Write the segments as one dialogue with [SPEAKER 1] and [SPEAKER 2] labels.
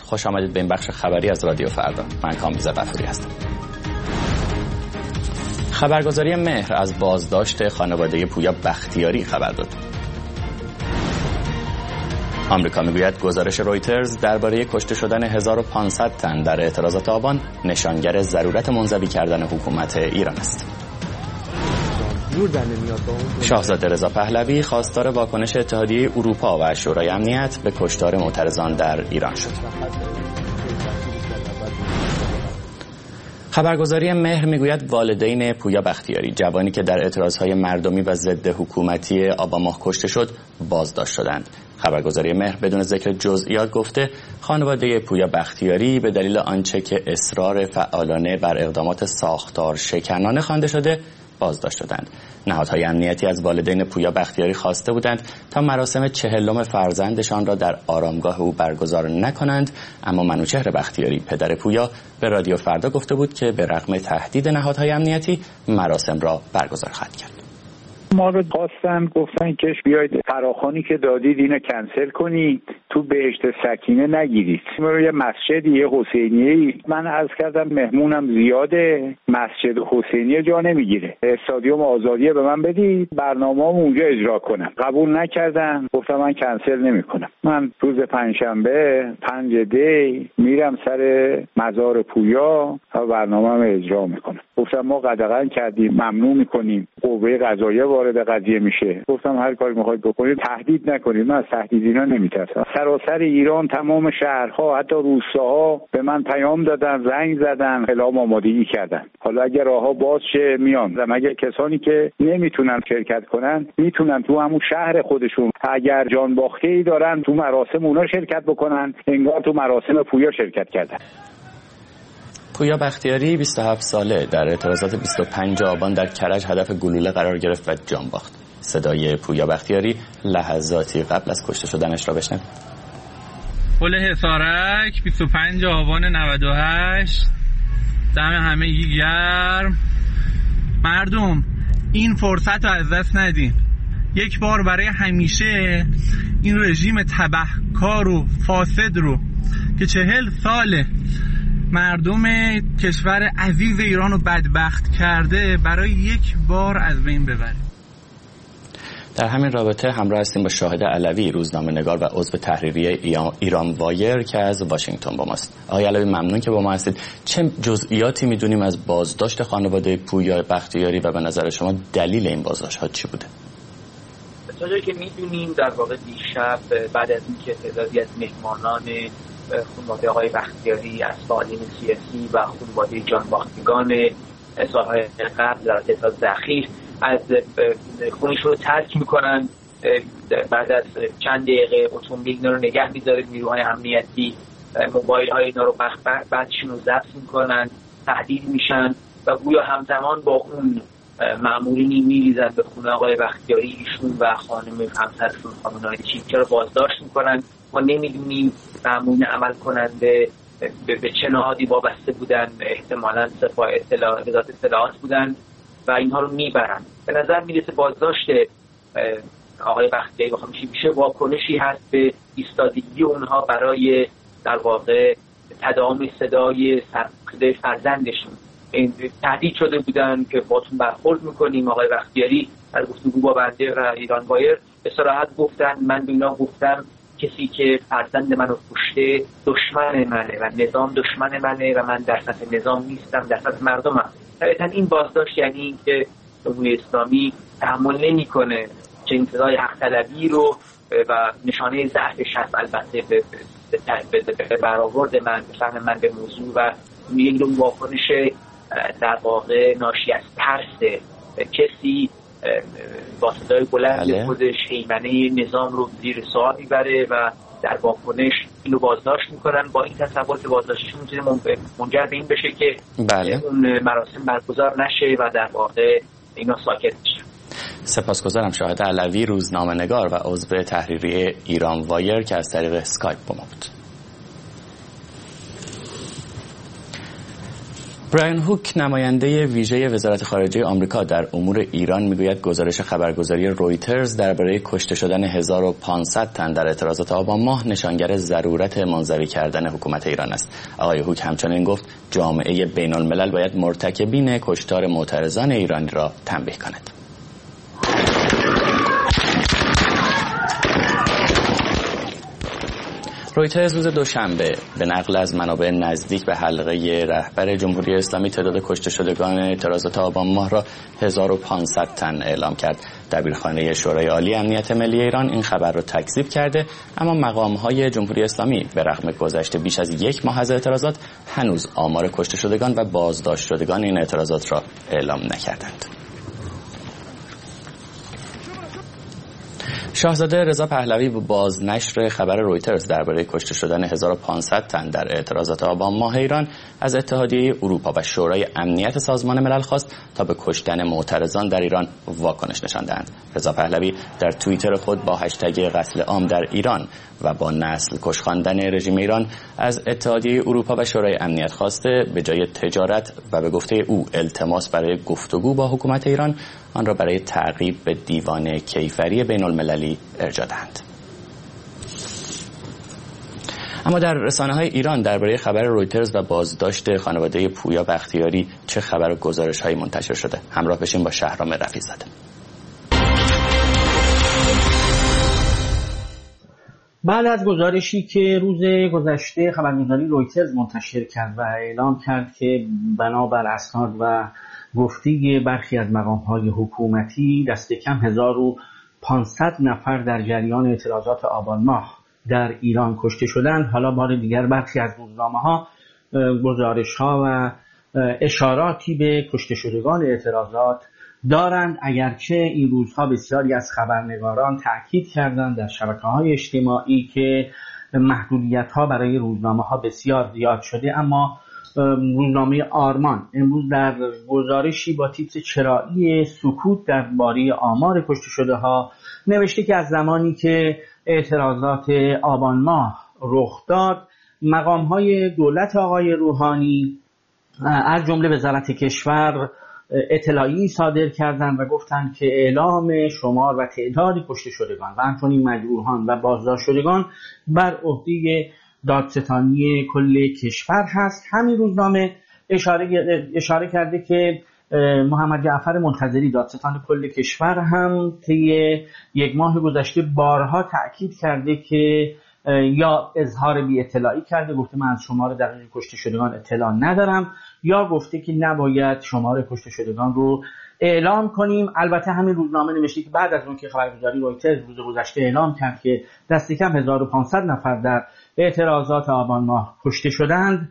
[SPEAKER 1] خوش آمدید به این بخش خبری از رادیو فردا. من کامبیز غفوری هستم. خبرگزاری مهر از بازداشت خانواده پویا بختیاری خبر داد. آمریکا میگوید گزارش رویترز درباره کشته شدن 1500 تن در اعتراضات آبان نشانگر ضرورت منزوی کردن حکومت ایران است. شاهزاده رضا پهلوی خواستار واکنش اتحادیه اروپا و شورای امنیت به کشتار معترضان در ایران شد. خبرگزاری مهر میگوید والدین پویا بختیاری، جوانی که در اعتراضهای مردمی و ضد حکومتی آبان کشته شد، بازداشت شدند. خبرگزاری مهر بدون ذکر جزئیات گفته خانواده پویا بختیاری به دلیل آنچه که اصرار فعالانه بر اقدامات ساختار شکنانه خوانده شده بازداشت شدند. نهادهای امنیتی از والدین پویا بختیاری خواسته بودند تا مراسم 40م فرزندشان را در آرامگاه او برگزار نکنند، اما منوچهر بختیاری پدر پویا به رادیو فردا گفته بود که به رغم تهدید نهادهای امنیتی مراسم را برگزار خواهد کرد.
[SPEAKER 2] ما رو گفتن که بیاید فراخوانی که دادید اینو کنسل کنید، تو بهشت سکینه نگیرید. ما یه مسجد یه حسینیه، من عرض کردم مهمونم زیاده، مسجد حسینیه جا نمیگیره، استادیوم آزادیه به من بدید برنامه‌ام اونجا اجرا کنم. قبول نکردن، گفتم من کنسل نمیکنم. من روز پنجشنبه 5 دی میرم سر مزار پویا و برنامه‌ام اجرا میکنم. گفتم ما قدغن کردیم، ممنوع میکنیم، قوه قضاییه وارد قضیه میشه. گفتم هر کاری میخواید بکنید تهدید نکنید، من از تهدید اینا نمیترسم. سراسر ایران تمام شهرها حتی روستاها به من پیام دادن، زنگ زدن، اعلام آمادگی کردن. حالا اگر راهها باز شه میان، اگر کسانی که نمیتونن شرکت کنن میتونن تو همون شهر خودشون اگر جان باخته‌ای دارن تو مراسم اونا شرکت بکنن، انگار تو مراسم پویا شرکت کردن.
[SPEAKER 1] پویا بختیاری 27 ساله در اعتراضات 25 آبان در کرج هدف گلوله قرار گرفت و جان باخت. صدای پویا بختیاری لحظاتی قبل از کشته شدنش را بشنوید.
[SPEAKER 3] پل حصارک 25 آبان 98. دم همگی گرم. مردم این فرصت رو از دست ندین. یک بار برای همیشه این رژیم تبهکار و فاسد رو که 40 ساله مردم کشور عزیز ایران رو بدبخت کرده برای یک بار از بین ببریم.
[SPEAKER 1] در همین رابطه همراه هستیم با شاهد علوی، روزنامه‌نگار و عضو تحریریه ایران وایر که از واشنگتن با ماست. آقای علوی ممنون که با ما هستید. چه جزئیاتی میدونیم از بازداشت خانواده پویا بختیاری و به نظر شما دلیل این بازداشت‌ها چی بوده؟
[SPEAKER 4] تا جایی که میدونیم در واقع دیشب بعد از اینکه تعدادی از مهمانان خانواده آقای بختیاری از فعالین سیاسی و خانواده جانباختگان سالهای قبل در اعتراضات اخیر از خونشون رو ترک میکنن. بعد از چند دقیقه اتومبیل اینا رو نگه میداره نیروهای امنیتی، موبایل های اینا رو بعدشون رو ضبط میکنن، تهدید میشن و گویا همزمان با اون مامورینی میریزن به خونه آقای بختیاری، ایشون و خانم همسرشون خانم نایدی چیپچه رو بازداشت میکنن. ما نمیدونیم مامورین عمل کننده به چه نهادی وابسته بودن، احتمالاً سپاه اطلاعات وزارت اطلاعات بودن و اینها رو میبرن. به نظر میرسه بازداشت آقای بختیاری بخوام میشه واکنشی هست به ایستادگی اونها برای در واقع تداوم صدای سرکوب فرزندشون. این تهدید شده بودن که باتون برخورد میکنیم. آقای بختیاری در گفتگو با بنده و ایران وایر به صراحت گفتن من به اینا گفتم کسی که فرزند منو کشته دشمن منه و نظام دشمن منه و من در سطح نظام نیستم، در سطح مردمم. طبعا این بازداشت یعنی این که جمهوری اسلامی تحمل نمیکنه چه انتظار حق طلبی رو و نشانه ضعفش هست البته به برآورد من، به فهم من به موضوع و یک نوع واکنش در واقع ناشی از ترس کسی با صدای بلند خودش هیمنه نظام رو زیر سوال میبره و در واکنش اینو بازداشت میکنن با این تصور که بازداشتشون میتونه منجر به این بشه که اون مراسم برگزار نشه و در واقع اینا ساکت بشن.
[SPEAKER 1] سپاسگزارم. شاهد علوی، روزنامه‌نگار و عضو تحریریه ایران وایر که از طریق اسکایپ با ما بود. برایان هوک نماینده ویژه وزارت خارجه آمریکا در امور ایران میگوید گزارش خبرگزاری رویترز درباره کشته شدن 1500 تن در اعتراضات آبان ماه نشانگر ضرورت منزوی کردن حکومت ایران است. آقای هوک همچنین گفت جامعه بین الملل باید مرتکبین کشتار معترضان ایرانی را تنبیه کند. رویترز روز دوشنبه به نقل از منابع نزدیک به حلقه رهبر جمهوری اسلامی تعداد کشته شدگان اعتراضات آبان ماه را 1500 تن اعلام کرد. دبیرخانه شورای عالی امنیت ملی ایران این خبر را تکذیب کرده، اما مقام‌های جمهوری اسلامی به رغم گذشت بیش از یک ماه از اعتراضات هنوز آمار کشته شدگان و بازداشت شدگان این اعتراضات را اعلام نکردند. شاهزاده رضا پهلوی با بازنشر خبر رویترز درباره کشته شدن 1500 تن در اعتراضات آبان ماه ایران از اتحادیه اروپا و شورای امنیت سازمان ملل خواست تا به کشتن معترضان در ایران واکنش نشان دهند. رضا پهلوی در توییتر خود با هشتگ قتل عام در ایران و با نسل کش خواندن رژیم ایران از اتحادیه اروپا و شورای امنیت خواسته به جای تجارت و به گفته او التماس برای گفتگو با حکومت ایران آن را برای تعقیب به دیوان کیفری بین المللی ارجاع دهند. اما در رسانه‌های ایران درباره خبر رویترز و بازداشت خانواده پویا بختیاری چه خبر و گزارش‌هایی منتشر شده؟ همراه بشیم با شهرام رفیع‌زاده.
[SPEAKER 5] بعد از گزارشی که روز گذشته خبرگزاری رویترز منتشر کرد و اعلام کرد که بنابر اسناد و گفته برخی از مقام‌های حکومتی دست کم 1500 نفر در جریان اعتراضات آبان ماه در ایران کشته شدند، حالا بار دیگر برخی از روزنامه‌ها گزارش‌ها و اشاراتی به کشته شدگان اعتراضات دارند، اگرچه این روزها بسیاری از خبرنگاران تأکید کردند در شبکه‌های اجتماعی که محدودیت‌ها برای روزنامه‌ها بسیار زیاد شده، اما روزنامه آرمان امروز در گزارشی با تیتر چرایی سکوت درباره آمار کشته شده‌ها نوشته که از زمانی که اعتراضات آبان ماه رخ داد، مقام‌های دولت آقای روحانی از جمله وزارت کشور اطلاعی صادر کردند و گفتند که اعلام شمار و تعداد کشته شدگان و همچنین مجروحان و بازداشت شدگان بر عهده دادستانی کل کشور هست. همین روزنامه اشاره کرده که محمد جعفر منتظری دادستان کل کشور هم طی یک ماه گذشته بارها تأکید کرده که یا اظهار بی اطلاعی کرده، گفته من از شمار دقیق کشته شدگان اطلاع ندارم، یا گفته که نباید شمار کشته شدگان رو اعلام کنیم. البته همین روزنامه نوشته که بعد از اون که خبرگزاری رویترز روز گذشته اعلام کرد که دست کم 1500 نفر در اعتراضات آبان ماه کشته شدند،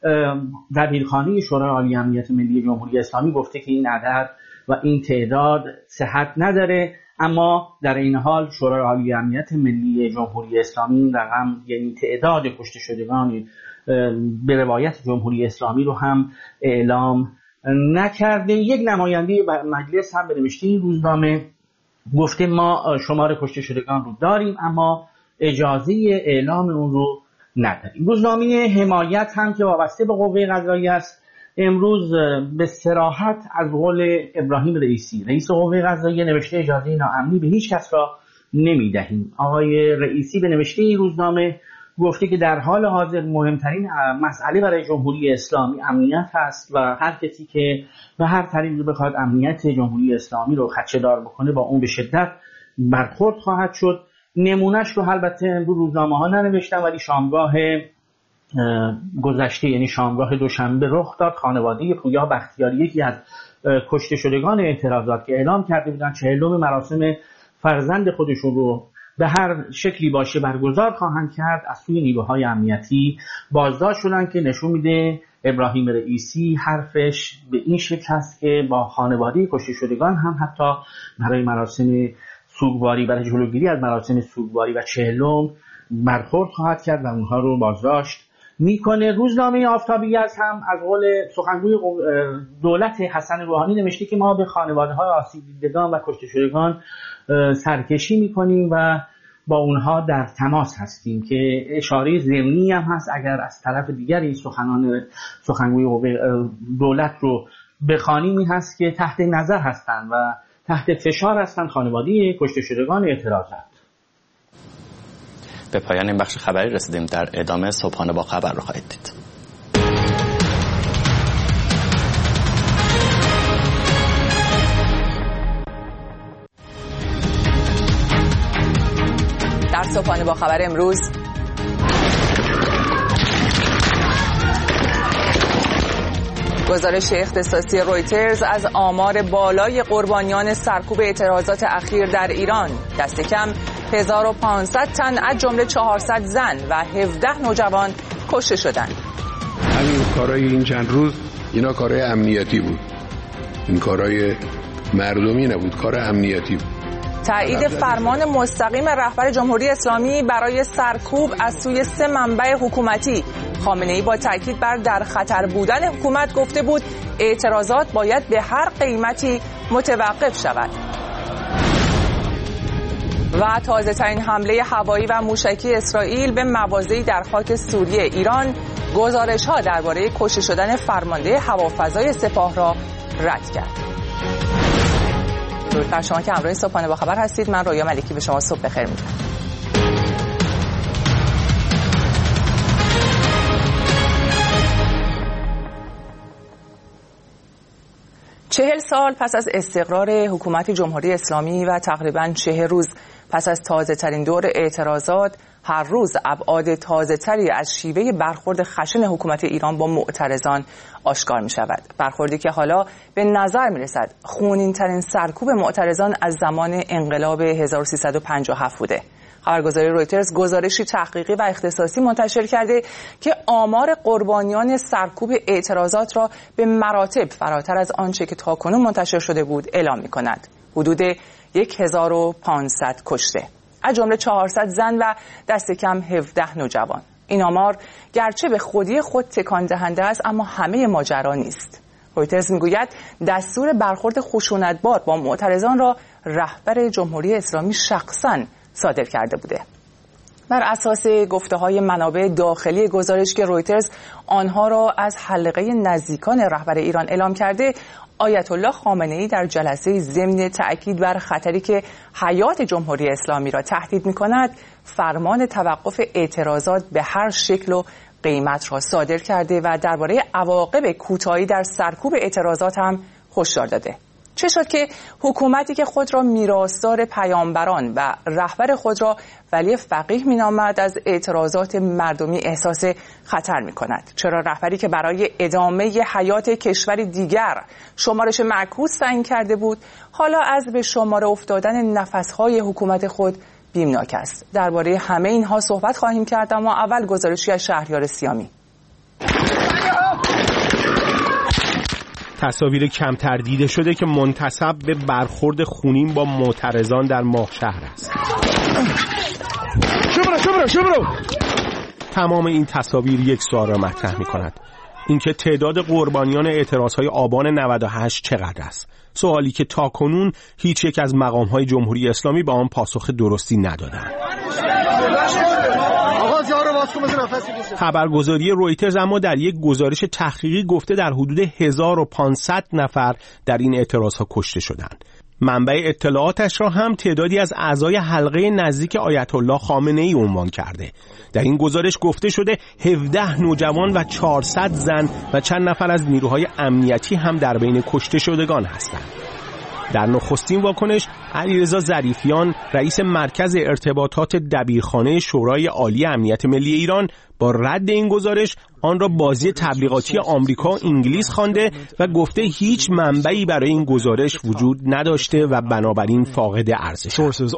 [SPEAKER 5] دبیرخانه شورای عالی امنیت ملی جمهوری اسلامی گفته که این عدد و این تعداد صحت نداره، اما در این حال شورای عالی امنیت ملی جمهوری اسلامی این رقم، یعنی تعداد کشته شدگان به روایت جمهوری اسلامی رو هم اعلام نکرده. یک نماینده مجلس هم به نوشته این روزنامه گفته ما شمار کشته شدگان رو داریم اما اجازه اعلام اون رو نداریم. روزنامه حمایت هم که وابسته به قوه قضاییه است امروز به صراحت از قول ابراهیم رئیسی رئیس قوه قضاییه نوشته اجازه ناامنی به هیچ کس را نمیدهیم. آقای رئیسی به نوشته این روزنامه گفته که در حال حاضر مهمترین مسئله برای جمهوری اسلامی امنیت هست و هر کسی که به هر طریقی بخواد امنیت جمهوری اسلامی رو خدشه‌دار بکنه با اون به شدت برخورد خواهد شد. نمونهش رو البته امروز روزنامه‌ها ننوشتن ولی شامگاه گذشته یعنی شامگاه دوشنبه رخ داد. خانواده پویا بختیاری یکی از کشته شدگان اعتراضات که اعلام کرده بودن 40 مراسم فرزند خودشون رو به هر شکلی باشه برگزار خواهند کرد، از سوی نیروهای امنیتی بازداشت شدن که نشون میده ابراهیم رئیسی حرفش به این شکل هست که با خانواده کشته شدگان هم حتی برای مراسم سوگواری، برای جلوگیری از مراسم سوگواری و 40 برخورد خواهد کرد و اونها رو بازداشت میکنه. روزنامه آفتابی هم از قول سخنگوی دولت حسن روحانی نوشته که ما به خانواده های آسیب دیدگان و کشته شدگان سرکشی میکنیم و با اونها در تماس هستیم که اشاره ضمنی هم هست اگر از طرف دیگری سخنگوی دولت رو بخوانیم این هست که تحت نظر هستند و تحت فشار هستند خانواده کشته شدگان اعتراضات.
[SPEAKER 1] به پایان این بخش خبری رسیدیم. در ادامه صبحانه با خبر رو خواهید دید.
[SPEAKER 6] در صبحانه با خبر امروز گزارش اختصاصی رویترز از آمار بالای قربانیان سرکوب اعتراضات اخیر در ایران، دست کم 1500 تن از جمله 400 زن و 17 نوجوان کشته شدند.
[SPEAKER 7] همین کارهای این چند روز اینا کارهای امنیتی بود، این کارهای مردمی نبود، کار امنیتی بود.
[SPEAKER 6] تایید فرمان مستقیم رهبر جمهوری اسلامی برای سرکوب از سوی 3 منبع حکومتی. خامنه‌ای با تاکید بر در خطر بودن حکومت گفته بود اعتراضات باید به هر قیمتی متوقف شود. و تازه‌ترین حمله هوایی و موشکی اسرائیل به مواضعی در خاک سوریه ایران گزارش‌ها درباره کشته شدن فرمانده هوافضای سپاه را رد کرد. درود بر شما که همراه صبحانه با خبر هستید. من رویا ملکی به شما صبح بخیر میگم. 40 سال پس از استقرار حکومت جمهوری اسلامی و تقریباً 40 روز پس از تازه‌ترین دور اعتراضات، هر روز ابعاد تازه‌تری از شیوه برخورد خشن حکومت ایران با معترضان آشکار می‌شود. برخوردی که حالا به نظر می‌رسد خونین‌ترین سرکوب معترضان از زمان انقلاب 1357 بوده. خبرگزاری رویترز گزارشی تحقیقی و اختصاصی منتشر کرده که آمار قربانیان سرکوب اعتراضات را به مراتب فراتر از آنچه که تاکنون منتشر شده بود اعلام می‌کند. حدود 1500 کشته، از جمله 400 زن و دست کم 17 نوجوان. این آمار گرچه به خودی خود تکان دهنده است، اما همه ماجرا نیست. رویترز میگوید دستور برخورد خشونتبار با معترضان را رهبر جمهوری اسلامی شخصاً صادر کرده بوده. بر اساس گفته‌های منابع داخلی گزارش که رویترز آنها را از حلقه نزدیکان رهبر ایران اعلام کرده، آیت الله خامنه‌ای در جلسه ضمن تأکید بر خطری که حیات جمهوری اسلامی را تهدید می‌کند، فرمان توقف اعتراضات به هر شکل و قیمت را صادر کرده و درباره عواقب کوتاهی در سرکوب اعتراضات هم هشدار داده. چه شد که حکومتی که خود را میراثدار پیامبران و رهبر خود را ولی فقیه مینامد از اعتراضات مردمی احساس خطر می‌کند؟ چرا رهبری که برای ادامه حیات کشوری دیگر شمارش معکوس تعیین کرده بود، حالا از به شمار افتادن نفس‌های حکومت خود بیمناک است؟ درباره همه اینها صحبت خواهیم کرد، اما اول گزارشی از شهریار سیامی.
[SPEAKER 8] تصاویر کمتر دیده شده که منتسب به برخورد خونین با معترضان در ماهشهر است. تمام این تصاویر یک سوال را مطرح می کند، اینکه تعداد قربانیان اعتراضهای آبان 98 چقدر است؟ سوالی که تاکنون هیچ یک از مقام‌های جمهوری اسلامی به آن پاسخ درستی ندادند. خبرگزاری رویترز اما در یک گزارش تحقیقی گفته در حدود 1500 نفر در این اعتراضها کشته شدند. منبع اطلاعاتش را هم تعدادی از اعضای حلقه نزدیک آیت الله خامنه‌ای عنوان کرده. در این گزارش گفته شده 17 نوجوان و 400 زن و چند نفر از نیروهای امنیتی هم در بین کشته شدگان هستند. در نخستین واکنش علیرضا ظریفیان، رئیس مرکز ارتباطات دبیرخانه شورای عالی امنیت ملی ایران، با رد این گزارش آن را بازی تبلیغاتی آمریکا و انگلیس خوانده و گفته هیچ منبعی برای این گزارش وجود نداشته و بنابراین فاقد ارزش است.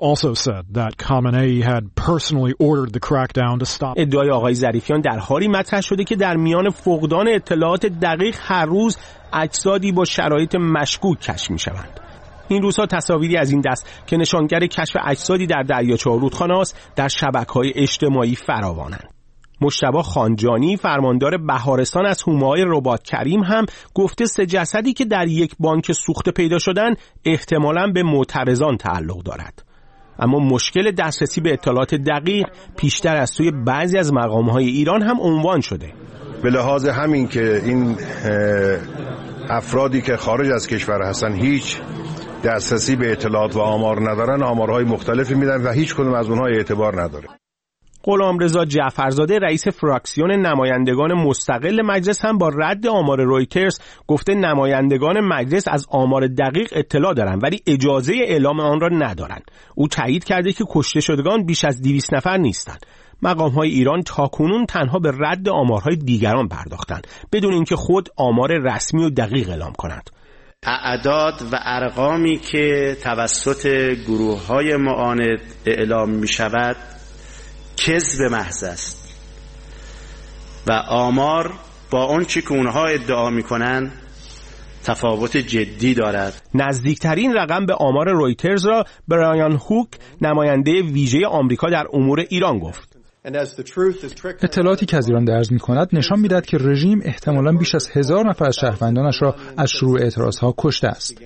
[SPEAKER 8] ادعای آقای ظریفیان در حالی مطرح شده که در میان فقدان اطلاعات دقیق هر روز اجسادی با شرایط مشکوک کشف می‌شوند. این روزها تصاویری از این دست که نشانگر کشف اجسادی در دریاچه رودخانه است در شبکه‌های اجتماعی فراوانند. مجتبی خانجانی، فرماندار بهارستان از حومه‌های رباط کریم، هم گفته 3 جسدی که در یک بانک سوخته پیدا شدن احتمالاً به معترضان تعلق دارد. اما مشکل دسترسی به اطلاعات دقیق پیشتر از سوی بعضی از مقام‌های ایران هم عنوان شده.
[SPEAKER 7] به لحاظ همین که این افرادی که خارج از کشور هستن هیچ دسترسی به اطلاعات و آمار ندارن، آمارهای مختلفی میدن و هیچ کدوم از اونها اعتبار نداره.
[SPEAKER 8] غلامرضا جعفرزاده رئیس فراکسیون نمایندگان مستقل مجلس هم با رد آمار رویترز گفته نمایندگان مجلس از آمار دقیق اطلاع دارند ولی اجازه اعلام آن را ندارند. او تایید کرده که کشته شدگان بیش از 200 نفر نیستند. مقام‌های ایران تاکنون تنها به رد آمارهای دیگران پرداختند بدون اینکه خود آمار رسمی و دقیق اعلام کنند.
[SPEAKER 9] اعداد و ارقامی که توسط گروه‌های معاند اعلام می‌شود کذب محض است و آمار با آنچه که اونها ادعا می‌کنند تفاوت جدی دارد.
[SPEAKER 8] نزدیکترین رقم به آمار رویترز را برایان هوک نماینده ویژه آمریکا در امور ایران گفت.
[SPEAKER 10] اطلاعاتی که از ایران درز می‌کند نشان می‌دهد که رژیم احتمالاً بیش از 1000 نفر از شهروندانش را از شروع اعتراضها کشته است.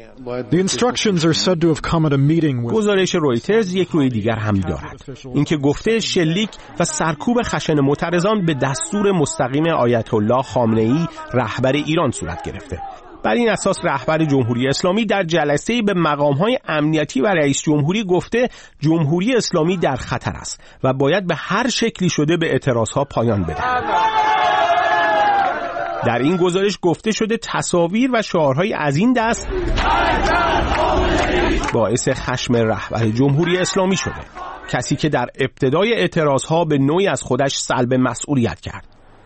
[SPEAKER 8] گزارش رویترز یک روی دیگر هم دارد، اینکه گفته شلیک و سرکوب خشن معترضان به دستور مستقیم آیت الله خامنه‌ای رهبر ایران صورت گرفته. بر این اساس رهبر جمهوری اسلامی در جلسه‌ای به مقام‌های امنیتی و رئیس جمهوری گفته جمهوری اسلامی در خطر است و باید به هر شکلی شده به اعتراضها پایان بدهد. در این گزارش گفته شده تصاویر و شعارهای از این دست باعث خشم رهبر جمهوری اسلامی شده، کسی که در ابتدای اعتراضها به نوعی از خودش سلب مسئولیت کرد.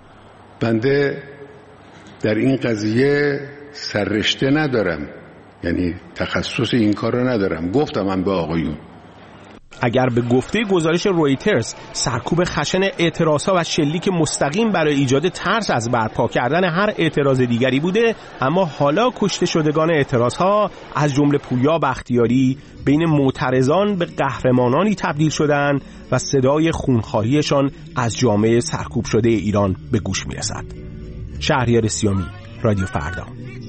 [SPEAKER 7] بنده در این قضیه سررشته ندارم، یعنی تخصص این کار رو ندارم. گفتم من به آقایون
[SPEAKER 8] اگر به گفته گزارش رویترز سرکوب خشن اعتراضها و شلیک مستقیم برای ایجاد ترس از برپا کردن هر اعتراض دیگری بوده، اما حالا کشته شدگان اعتراضها از جمله پویا بختیاری بین معترضان به قهرمانانی تبدیل شدند و صدای خونخواهیشان از جامعه سرکوب شده ایران به گوش میرسد. شهریار سیامی، رادیو فردا.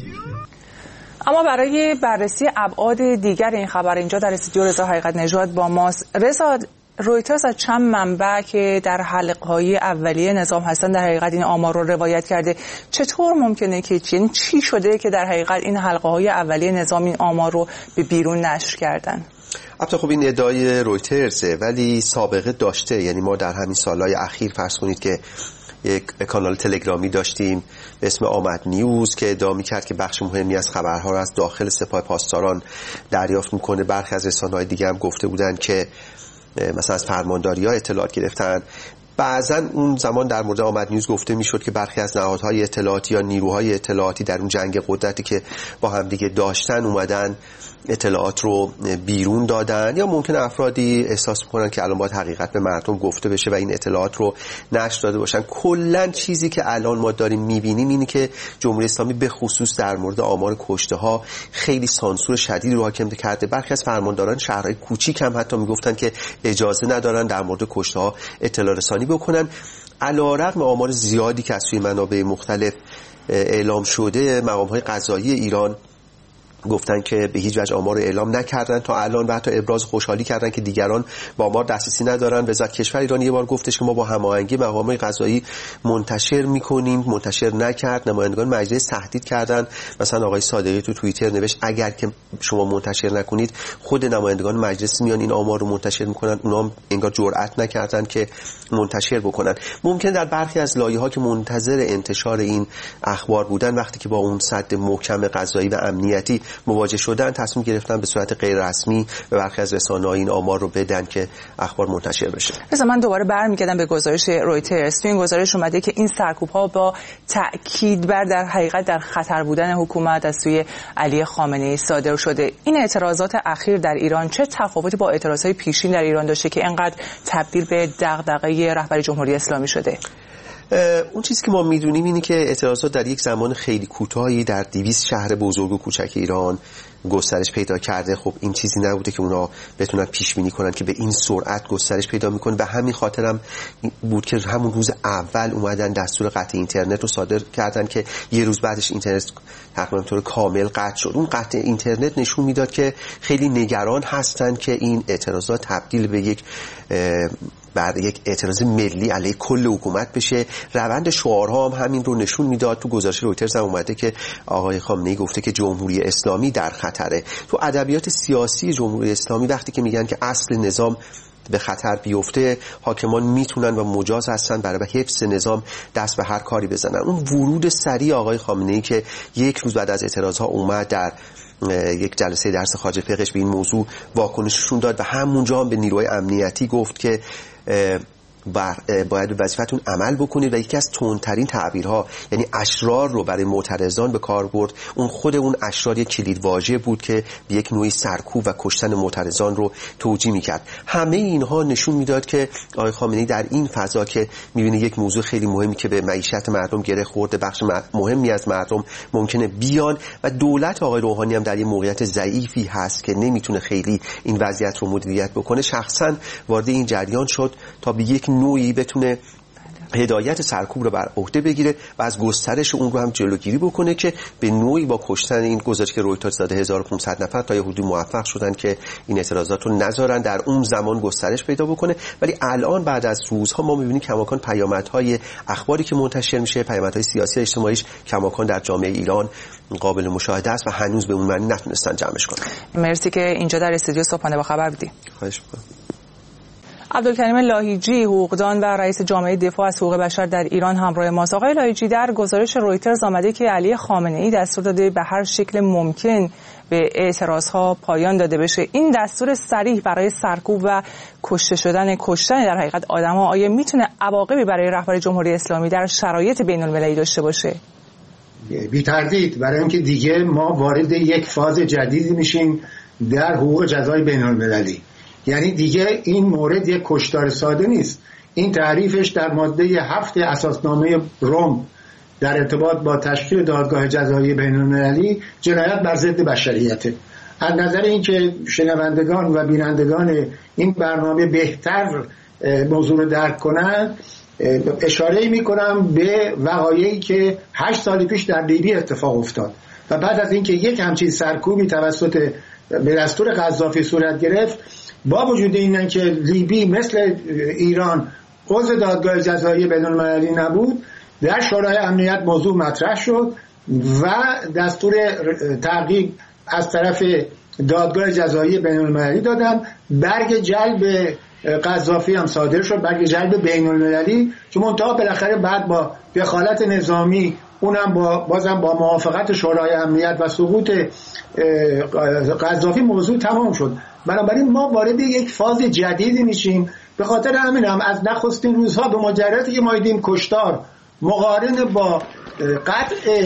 [SPEAKER 6] اما برای بررسی ابعاد دیگر این خبر اینجا در استودیو رضا حقیقت نژاد با ماست. رضا، رویترز از چند منبع که در حلقه‌های اولیه نظام هستن در حقیقت این آمار رو روایت کرده. چطور ممکنه که چی شده که در حقیقت این حلقه‌های اولیه نظام این آمار رو به بیرون نشر کردن؟
[SPEAKER 11] البته خب این ادعای رویترزه ولی سابقه داشته. یعنی ما در همین سالهای اخیر فرض کنید که یک کانال تلگرامی داشتیم به اسم آمد نیوز که ادعا می‌کرد که بخش مهمی از خبرها را از داخل سپاه پاسداران دریافت می‌کنه. برخی از رسانه‌های دیگه هم گفته بودن که مثلا از فرمانداری‌ها اطلاعات گرفتن. بعضا اون زمان در مورد آمد نیوز گفته میشد که برخی از نهادهای اطلاعاتی یا نیروهای اطلاعاتی در اون جنگ قدرتی که با هم دیگه داشتن اومدن اطلاعات رو بیرون دادن، یا ممکن افرادی احساس می‌کنن که الان باید حقیقت به مردم گفته بشه و این اطلاعات رو نشر داده باشن. کلا چیزی که الان ما داریم می‌بینیم اینه که جمهوری اسلامی به خصوص در مورد آمار کشته‌ها خیلی سانسور شدیدی رو حاکم کرده. برخی از فرمانداران شهرهای کوچیک هم حتی میگفتن که اجازه ندارن در مورد کشته‌ها اطلاع رسانی بکنن. علی‌رغم آمار زیادی که از سوی منابع مختلف اعلام شده، مقام‌های قضایی ایران گفتن که به هیچ وجه آمار رو اعلام نکردن تا الان و حتی ابراز خوشحالی کردن که دیگران با آمار دسترسی ندارن. وزارت کشور ایران یه بار گفتش که ما با هماهنگی مقامات قضایی منتشر میکنیم، منتشر نکرد. نمایندگان مجلس تهدید کردن، مثلا آقای صادقی تو توییتر نوشت اگر که شما منتشر نکنید خود نمایندگان مجلس میان این آمار رو منتشر میکنن. اونا انگار جرئت نکردن که منتشر بکنن. ممکن در برخی از لایه‌ها که منتظر انتشار این اخبار بودن، وقتی که با اون سد محکم قضایی و امنیتی مواجه شدن، تصمیم گرفتن به صورت غیر رسمی به برخی از رسانه‌ها این آمار رو بدن که اخبار منتشر بشه.
[SPEAKER 6] مثلا من دوباره برمیگردم به گزارش رویترز. تو این گزارش اومده که این سرکوب‌ها با تأکید بر در حقیقت در خطر بودن حکومت از سوی علی خامنه‌ای صادر شده. این اعتراضات اخیر در ایران چه تفاوتی با اعتراضات پیشین در ایران داشته که اینقدر تبدیل به دغدغه رهبر جمهوری اسلامی شده؟
[SPEAKER 11] اون چیزی که ما میدونیم اینه که اعتراضات در یک زمان خیلی کوتاهی در 200 شهر بزرگ و کوچک ایران گسترش پیدا کرده. خب این چیزی نبوده که اونا بتونن پیش بینی کنن که به این سرعت گسترش پیدا میکنه و همین خاطر هم بود که همون روز اول اومدن دستور قطع اینترنت رو صادر کردن که یه روز بعدش اینترنت تقریبا طور کامل قطع شد. اون قطع اینترنت نشون میداد که خیلی نگران هستن که این اعتراضات تبدیل به یک اعتراض ملی علیه کل حکومت بشه. روند شعارها هم همین رو نشون میداد. تو گزارش رویترز هم اومده که آقای خامنه‌ای گفته که جمهوری اسلامی در خطره. تو ادبیات سیاسی جمهوری اسلامی وقتی که میگن که اصل نظام به خطر بیفته، حاکمان میتونن و مجاز هستن برای حفظ نظام دست به هر کاری بزنن. اون ورود سریع آقای خامنه‌ای که یک روز بعد از اعتراضها اومد در یک جلسه درس خارج فقهش به این موضوع واکنششون داد و همونجا هم به نیروهای امنیتی گفت که باید به وظیفتون عمل بکنید و یکی از تندترین تعبیرها یعنی اشرار رو برای معترضان به کار برد. اون خود اون اشرار یک کلیدواژه بود که به یک نوعی سرکوب و کشتن معترضان رو توجیه میکرد. همه اینها نشون میداد که آقای خامنه‌ای در این فضا که میبینه یک موضوع خیلی مهمی که به معیشت مردم گره خورده، بخش مهمی از مردم ممکنه بیان و دولت آقای روحانی هم در یک موقعیت ضعیفی هست که نمیتونه خیلی این وضعیت رو مدیریت بکنه، شخصا وارد این جریان شد تا به یک نوعی بتونه هدایت سرکوب رو بر عهده بگیره و از گسترش اون رو هم جلوگیری بکنه که به نوعی با کشتن این گزارش که رویترز داده 1500 نفر تا حدودی موفق شدن که این اعتراضات رو نذارن در اون زمان گسترش پیدا بکنه. ولی الان بعد از روزها ما می‌بینیم کماکان پیامدهای اخباری که منتشر میشه، پیامدهای سیاسی اجتماعیش کماکان در جامعه ایران قابل مشاهده است و هنوز به اون معنی نتونستن جمعش کنن.
[SPEAKER 6] مرسی که اینجا در استودیو صبحانه با خبر بودی.
[SPEAKER 11] خواهش می‌کنم.
[SPEAKER 6] عبدالکریم لاهیجی، حقوقدان و رئیس جامعه دفاع از حقوق بشر در ایران همراه ماست. آقای لاهیجی، در گزارش رویترز آمده که علی خامنه‌ای دستور داده به هر شکل ممکن به اعتراضها پایان داده بشه. این دستور صریح برای سرکوب و کشتن در حقیقت آدم‌ها آیا میتونه عواقبی برای رهبر جمهوری اسلامی در شرایط بین‌المللی داشته باشه؟
[SPEAKER 12] بی تردید، برای اینکه دیگه ما وارد یک فاز جدیدی میشیم در حقوق جزای بین‌المللی. یعنی دیگه این مورد یک کشتار ساده نیست. این تعریفش در ماده 7 اساسنامه روم در ارتباط با تشکیل دادگاه جزایی بین‌المللی جنایت بر ضد بشریته. از نظر اینکه شنوندگان و بینندگان این برنامه بهتر موضوع رو درک کنند، اشاره می‌کنم به وقایعی که 8 سال پیش در لیبی اتفاق افتاد و بعد از اینکه یک همچین سرکوبی توسط به دستور قذافی صورت گرفت، با وجود این که لیبی مثل ایران عضو دادگاه جزایی بین‌المللی نبود، در شورای امنیت موضوع مطرح شد و دستور تعقیب از طرف دادگاه جزایی بین‌المللی دادن. برگ جلب قذافی هم صادر شد، برگ جلب بین‌المللی که منتها بالاخره بعد با دخالت نظامی، اونم بازم با موافقت شورای امنیت و سقوط قذافی موضوع تمام شد. بنابراین ما وارد یک فاز جدیدی میشیم. به خاطر همین هم از نخستین روزها به مجردی که ما دیدیم کشتار مقارن با قطع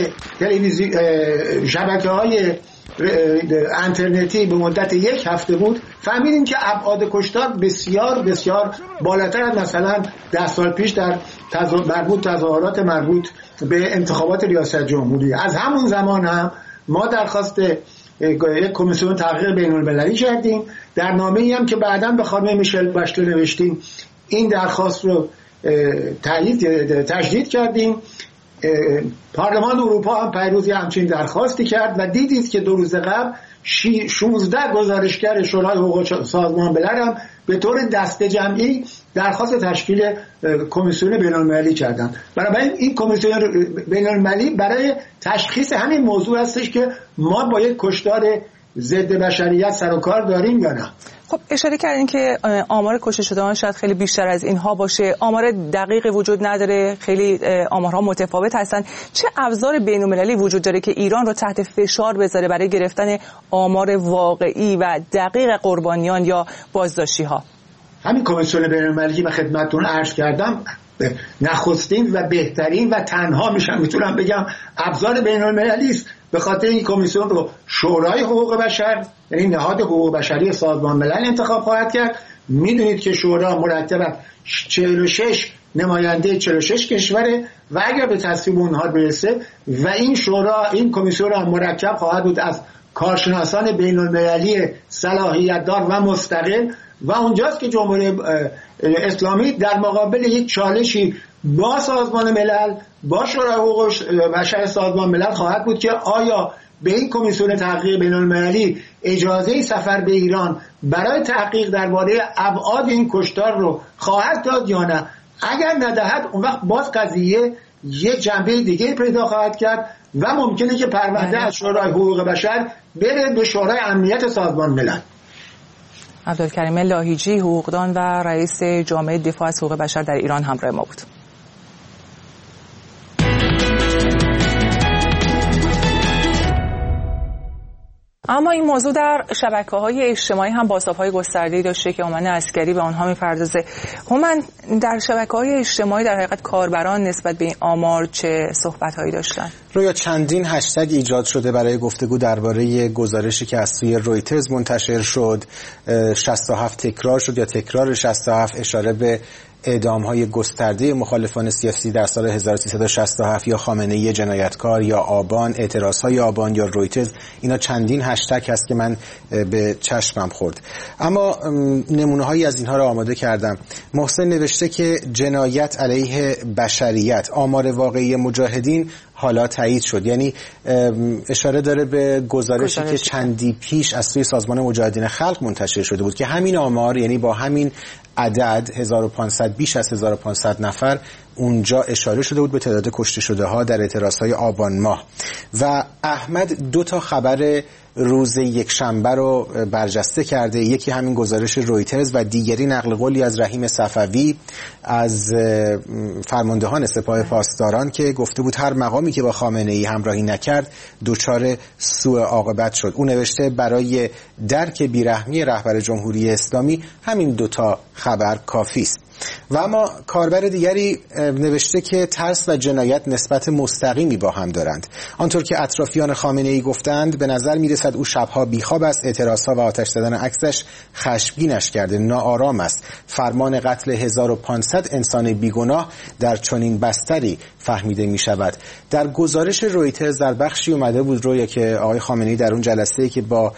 [SPEAKER 12] شبکه‌های اینترنتی به مدت یک هفته بود، فهمیدیم که ابعاد کشتار بسیار بسیار بالاتر از مثلا 10 سال پیش در تظاهرات مربوط به انتخابات ریاست جمهوری. از همون زمان هم ما درخواست یک کمیسیون تحقیق بین‌المللی کردیم. در نامه‌ای هم که بعداً به خانم میشل باشلر نوشتیم، این درخواست رو تجدید کردیم. پارلمان اروپا هم پیروز همچین درخواستی کرد و دیدید که 2 روز قبل 16 گزارشگر شورای حقوق سازمان ملل هم به طور دسته جمعی درخواست تشکیل کمیسیون بین‌المللی کردند. بنابراین این کمیسیون بین‌المللی برای تشخیص همین موضوع هستش که ما با یک کشتار ضد بشریت سر و کار داریم یا نه.
[SPEAKER 6] خب اشاره کردین که آمار کشته شدگان شاید خیلی بیشتر از اینها باشه. آمار دقیقی وجود نداره، خیلی آمارها متفاوت هستن. چه ابزار بین‌المللی وجود داره که ایران رو تحت فشار بذاره برای گرفتن آمار واقعی و دقیق قربانیان یا بازداشتی‌ها؟
[SPEAKER 12] همین کمیسیون بین‌المللی که خدمتتون عرض کردم نخستین و بهترین و تنها میتونم بگم ابزار بین‌المللی است. به خاطر این کمیسیون رو شورای حقوق بشر، یعنی نهاد حقوق بشری سازمان ملل انتخاب خواهد کرد. میدونید که شورا مرتب از 46 نماینده 46 کشوره و اگر به تصویب اونها برسه و این شورا، این کمیسیون هم مرکب خواهد بود از کارشناسان بین المللی صلاحیت دار و مستقل و اونجاست که جمهوری اسلامی در مقابل یک چالشی با سازمان ملل، با شورای حقوق بشر سازمان ملل خواهد بود که آیا به این کمیسیون تحقیق بین المللی اجازه سفر به ایران برای تحقیق درباره ابعاد این کشتار رو خواهد داد یا نه. اگر ندهد اون وقت باز قضیه یه جنبه دیگه پیدا خواهد کرد و ممکنه که پرونده از شورای حقوق بشر بره به شورای امنیت سازمان ملل.
[SPEAKER 6] عبدالکریم لاهیجی، حقوقدان و رئیس جامعه دفاع از حقوق بشر در ایران همراه ما بود. اما این موضوع در شبکه‌های اجتماعی هم بازتاب‌های گسترده‌ای داشته که هومن عسکری به آنها می‌پردازه. هومن، در شبکه‌های اجتماعی در حقیقت کاربران نسبت به این آمار چه صحبت‌هایی داشتن؟
[SPEAKER 13] رویا چندین هشتگ ایجاد شده برای گفتگو درباره گزارشی که از سوی رویترز منتشر شد. 67 تکرار شد یا تکرار 67 اشاره به اعدام‌های گسترده مخالفان CFC در سال 1367 یا خامنه‌ای جنایتکار یا آبان، اعتراض‌های آبان یا رویترز. اینا چندین هشتگ هست که من به چشمم خورد. اما نمونه‌هایی از اینها را آماده کردم. محسن نوشته که جنایت علیه بشریت، آمار واقعی مجاهدین حالا تایید شد. یعنی اشاره داره به گزارشی که چندی پیش از سوی سازمان مجاهدین خلق منتشر شده بود که همین آمار، یعنی با همین عدد 1500 بیش از 1500 نفر اونجا اشاره شده بود به تعداد کشته شده ها در اعتراضهای آبان ماه. و احمد 2 تا خبر روز یکشنبه رو برجسته کرده، یکی همین گزارش رویترز و دیگری نقل قولی از رحیم صفوی از فرماندهان سپاه پاسداران که گفته بود هر مقامی که با خامنه‌ای همراهی نکرد دچار سوء عاقبت شد. او نوشته برای درک بیرحمی رهبر جمهوری اسلامی همین 2 تا خبر کافی است. و اما کاربر دیگری نوشته که ترس و جنایت نسبت مستقیمی با هم دارند. آنطور که اطرافیان خامنه‌ای گفتند به نظر میرسد او شبها بیخواب است، اعتراضها و آتش زدن عکسش خشمگینش کرده، ناآرام است. فرمان قتل 1500 انسان بیگناه در چنین بستری فهمیده می شود. در گزارش رویترز در بخشی اومده بود رویا که آقای خامنه‌ای در اون جلسه‌ای که با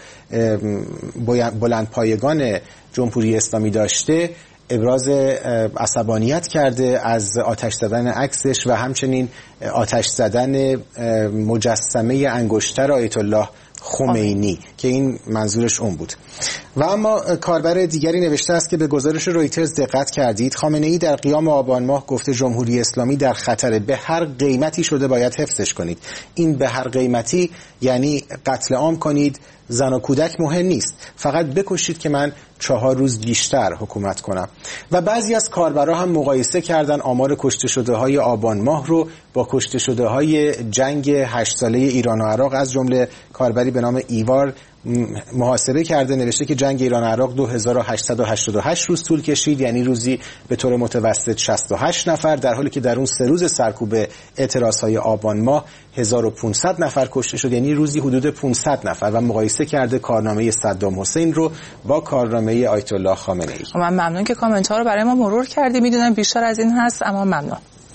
[SPEAKER 13] بلندپایگان جمهوری اسلامی داشته ابراز عصبانیت کرده از آتش زدن عکسش و همچنین آتش زدن مجسمه انگشتر آیت الله خمینی که این منظورش اون بود. و اما کاربر دیگری نوشته است که به گزارش رویترز دقت کردید، خامنه‌ای در قیام آبان ماه گفته جمهوری اسلامی در خطر، به هر قیمتی شده باید حفظش کنید. این به هر قیمتی یعنی قتل عام کنید، زن و کودک مهم نیست، فقط بکشید که من 4 روز بیشتر حکومت کنم. و بعضی از کاربرا هم مقایسه کردن آمار کشته شده های آبان ماه رو با کشته شده های جنگ 8 ساله ایران و عراق. از جمله کاربری به نام ایوار محاسبه کرده، نوشته که جنگ ایران و عراق 2888 روز طول کشید، یعنی روزی به طور متوسط 68 نفر، در حالی که در اون 3 روز سرکوب اعتراضهای آبان ماه 1500 نفر کشته شد، یعنی روزی حدود 500 نفر. و مقایسه کرده کارنامه صدام حسین رو با کارنامه آیت الله خامنه‌ای.
[SPEAKER 6] من ممنون که کامنت ها رو برای ما مرور کردی. میدونم بیشتر از این هست اما ممنون.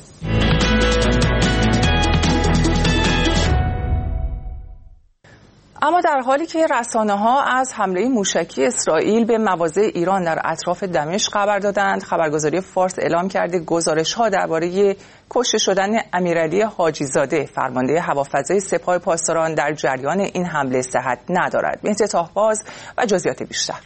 [SPEAKER 6] اما در حالی که رسانه‌ها از حمله موشکی اسرائیل به مواضع ایران در اطراف دمشق خبر دادند، خبرگزاری فارس اعلام کرده گزارش‌ها درباره کشته شدن امیرعلی حاجی زاده فرمانده هوافضای سپاه پاسداران در جریان این حمله صحت ندارد. مهدی طاهباز و جزئیات بیشتر.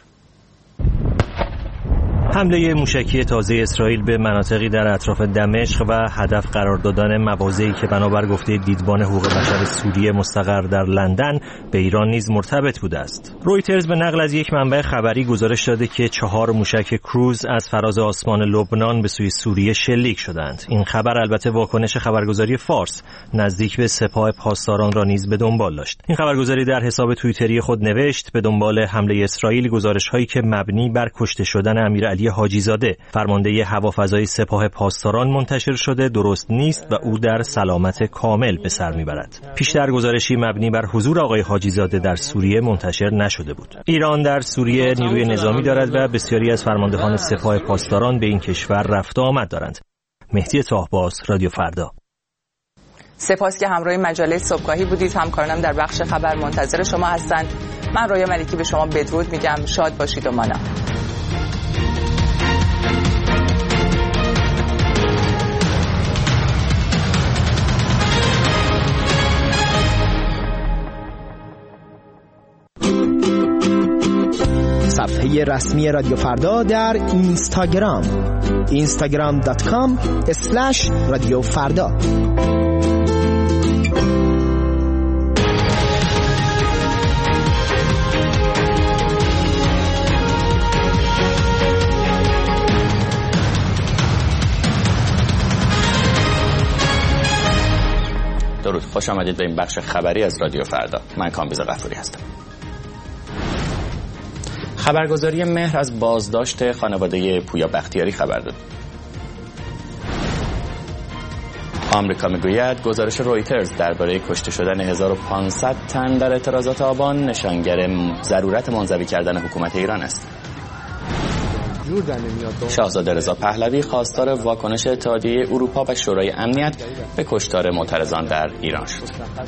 [SPEAKER 14] حمله موشکی تازه اسرائیل به مناطقی در اطراف دمشق و هدف قرار دادن مواضعی که بنابر گفته دیدبان حقوق بشر سوریه مستقر در لندن به ایران نیز مرتبط بوده است. رویترز به نقل از یک منبع خبری گزارش داده که 4 موشک کروز از فراز آسمان لبنان به سوی سوریه شلیک شدند. این خبر البته واکنش خبرگزاری فارس نزدیک به سپاه پاسداران را نیز به دنبال داشت. این خبرگزاری در حساب توییتری خود نوشت به دنبال حمله اسرائیل گزارش‌هایی که مبنی بر کشته شدن امیرعلی حاجی زاده فرمانده هوافضای سپاه پاسداران منتشر شده درست نیست و او در سلامت کامل به سر میبرد. پیشتر گزارشی مبنی بر حضور آقای حاجی زاده در سوریه منتشر نشده بود. ایران در سوریه نیروی نظامی دارد و بسیاری از فرماندهان سپاه پاسداران به این کشور رفت و آمد دارند. مهدی طاهباز، رادیو فردا.
[SPEAKER 6] سپاس که همراه مجله صبحگاهی بودید. همکارانم در بخش خبر منتظر شما هستند. من رویا ملکی به شما بدرود میگم. شاد باشید و مانا.
[SPEAKER 15] صفحه رسمی رادیو فردا در اینستاگرام instagram.com/رادیو فردا.
[SPEAKER 1] درود، خوش آمدید به این بخش خبری از رادیو فردا. من کامبیز غفوری هستم. خبرگزاری مهر از بازداشت خانواده پویا بختیاری خبر داد. آمریکا میگوید گزارش رویترز درباره کشته شدن 1500 تن در اعتراضات آبان نشانگر ضرورت منزوی کردن حکومت ایران است. شاهزاده رضا پهلوی خواستار واکنش اتحادیه اروپا و شورای امنیت به کشتار معترضان در ایران شد.